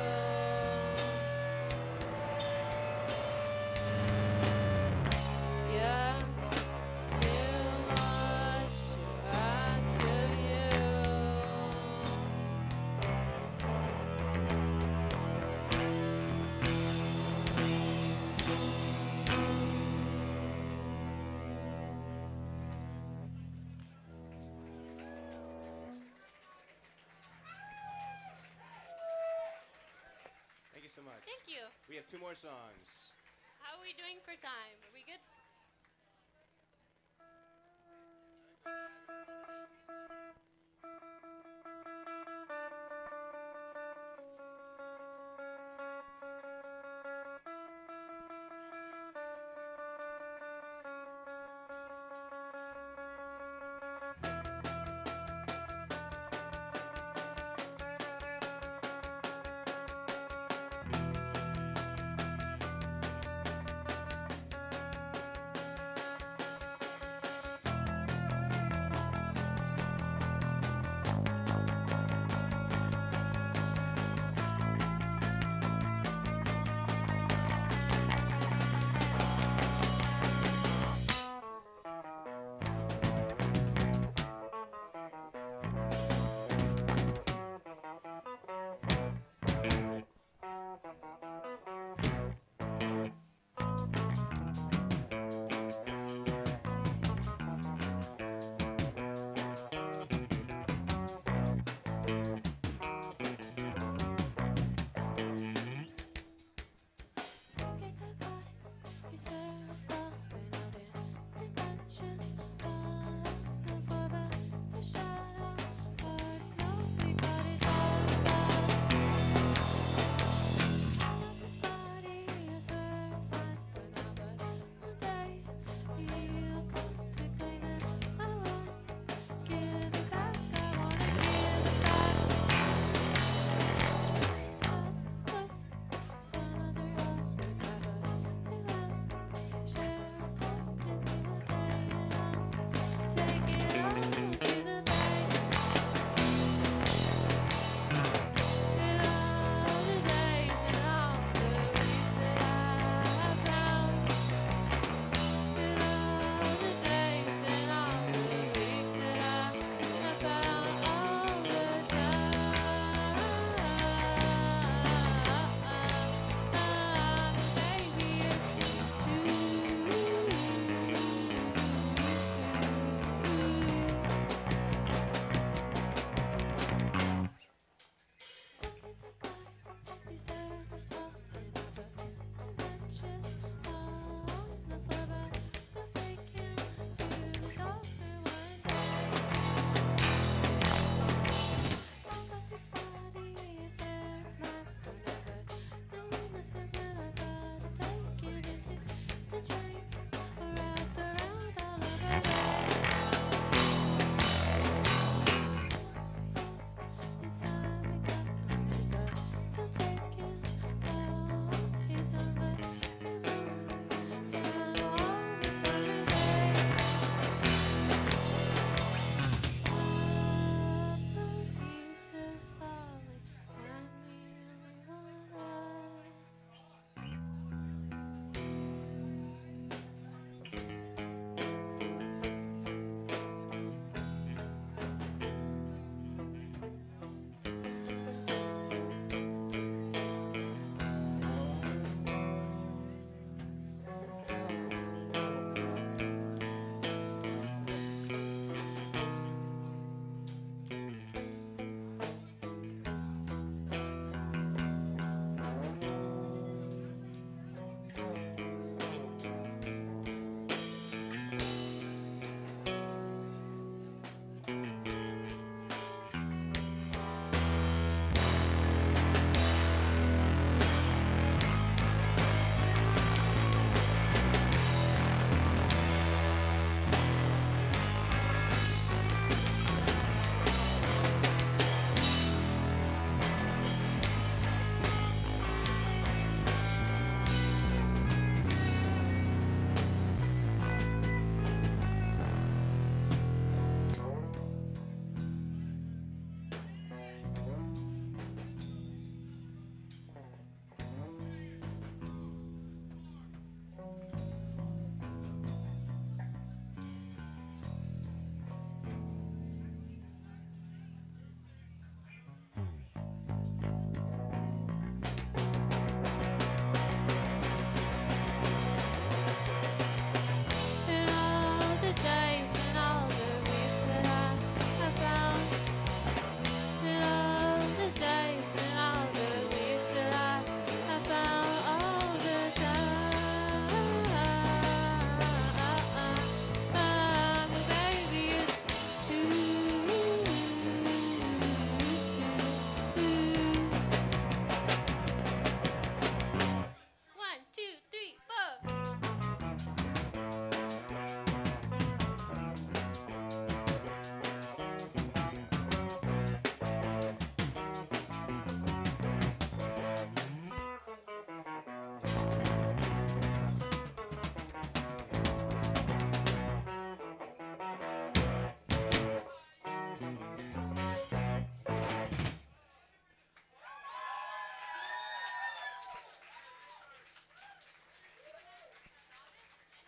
Yeah, it's too much to ask of you. Thank you so much. Thank you. We have 2 more songs. How are we doing for time? Are we good?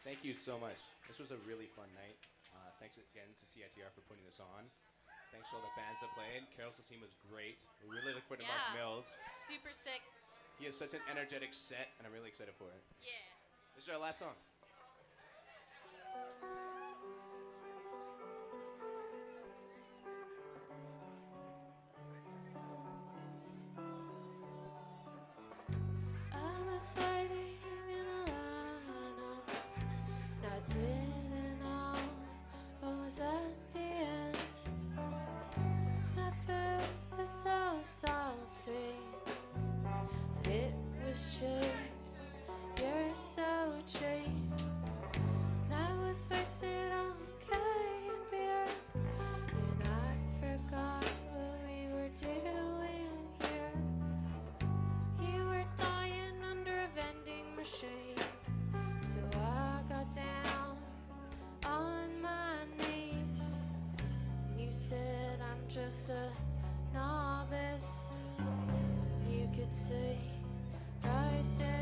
Thank you so much. This was a really fun night. Thanks again to CITR for putting this on. Thanks to all the bands that played. Carol Sassim was great. We really look forward to Mark Mills. Super sick. He has such an energetic set, and I'm really excited for it. Yeah. This is our last song. I was waiting in a lineup, and I didn't know what was at the end. My food was so salty, but it was cheap. You're so cheap. And I was wasted on K and beer, and I forgot what we were doing here. You were dying under a vending machine, so I got down on my knees. And you said I'm just a novice. You could see right there.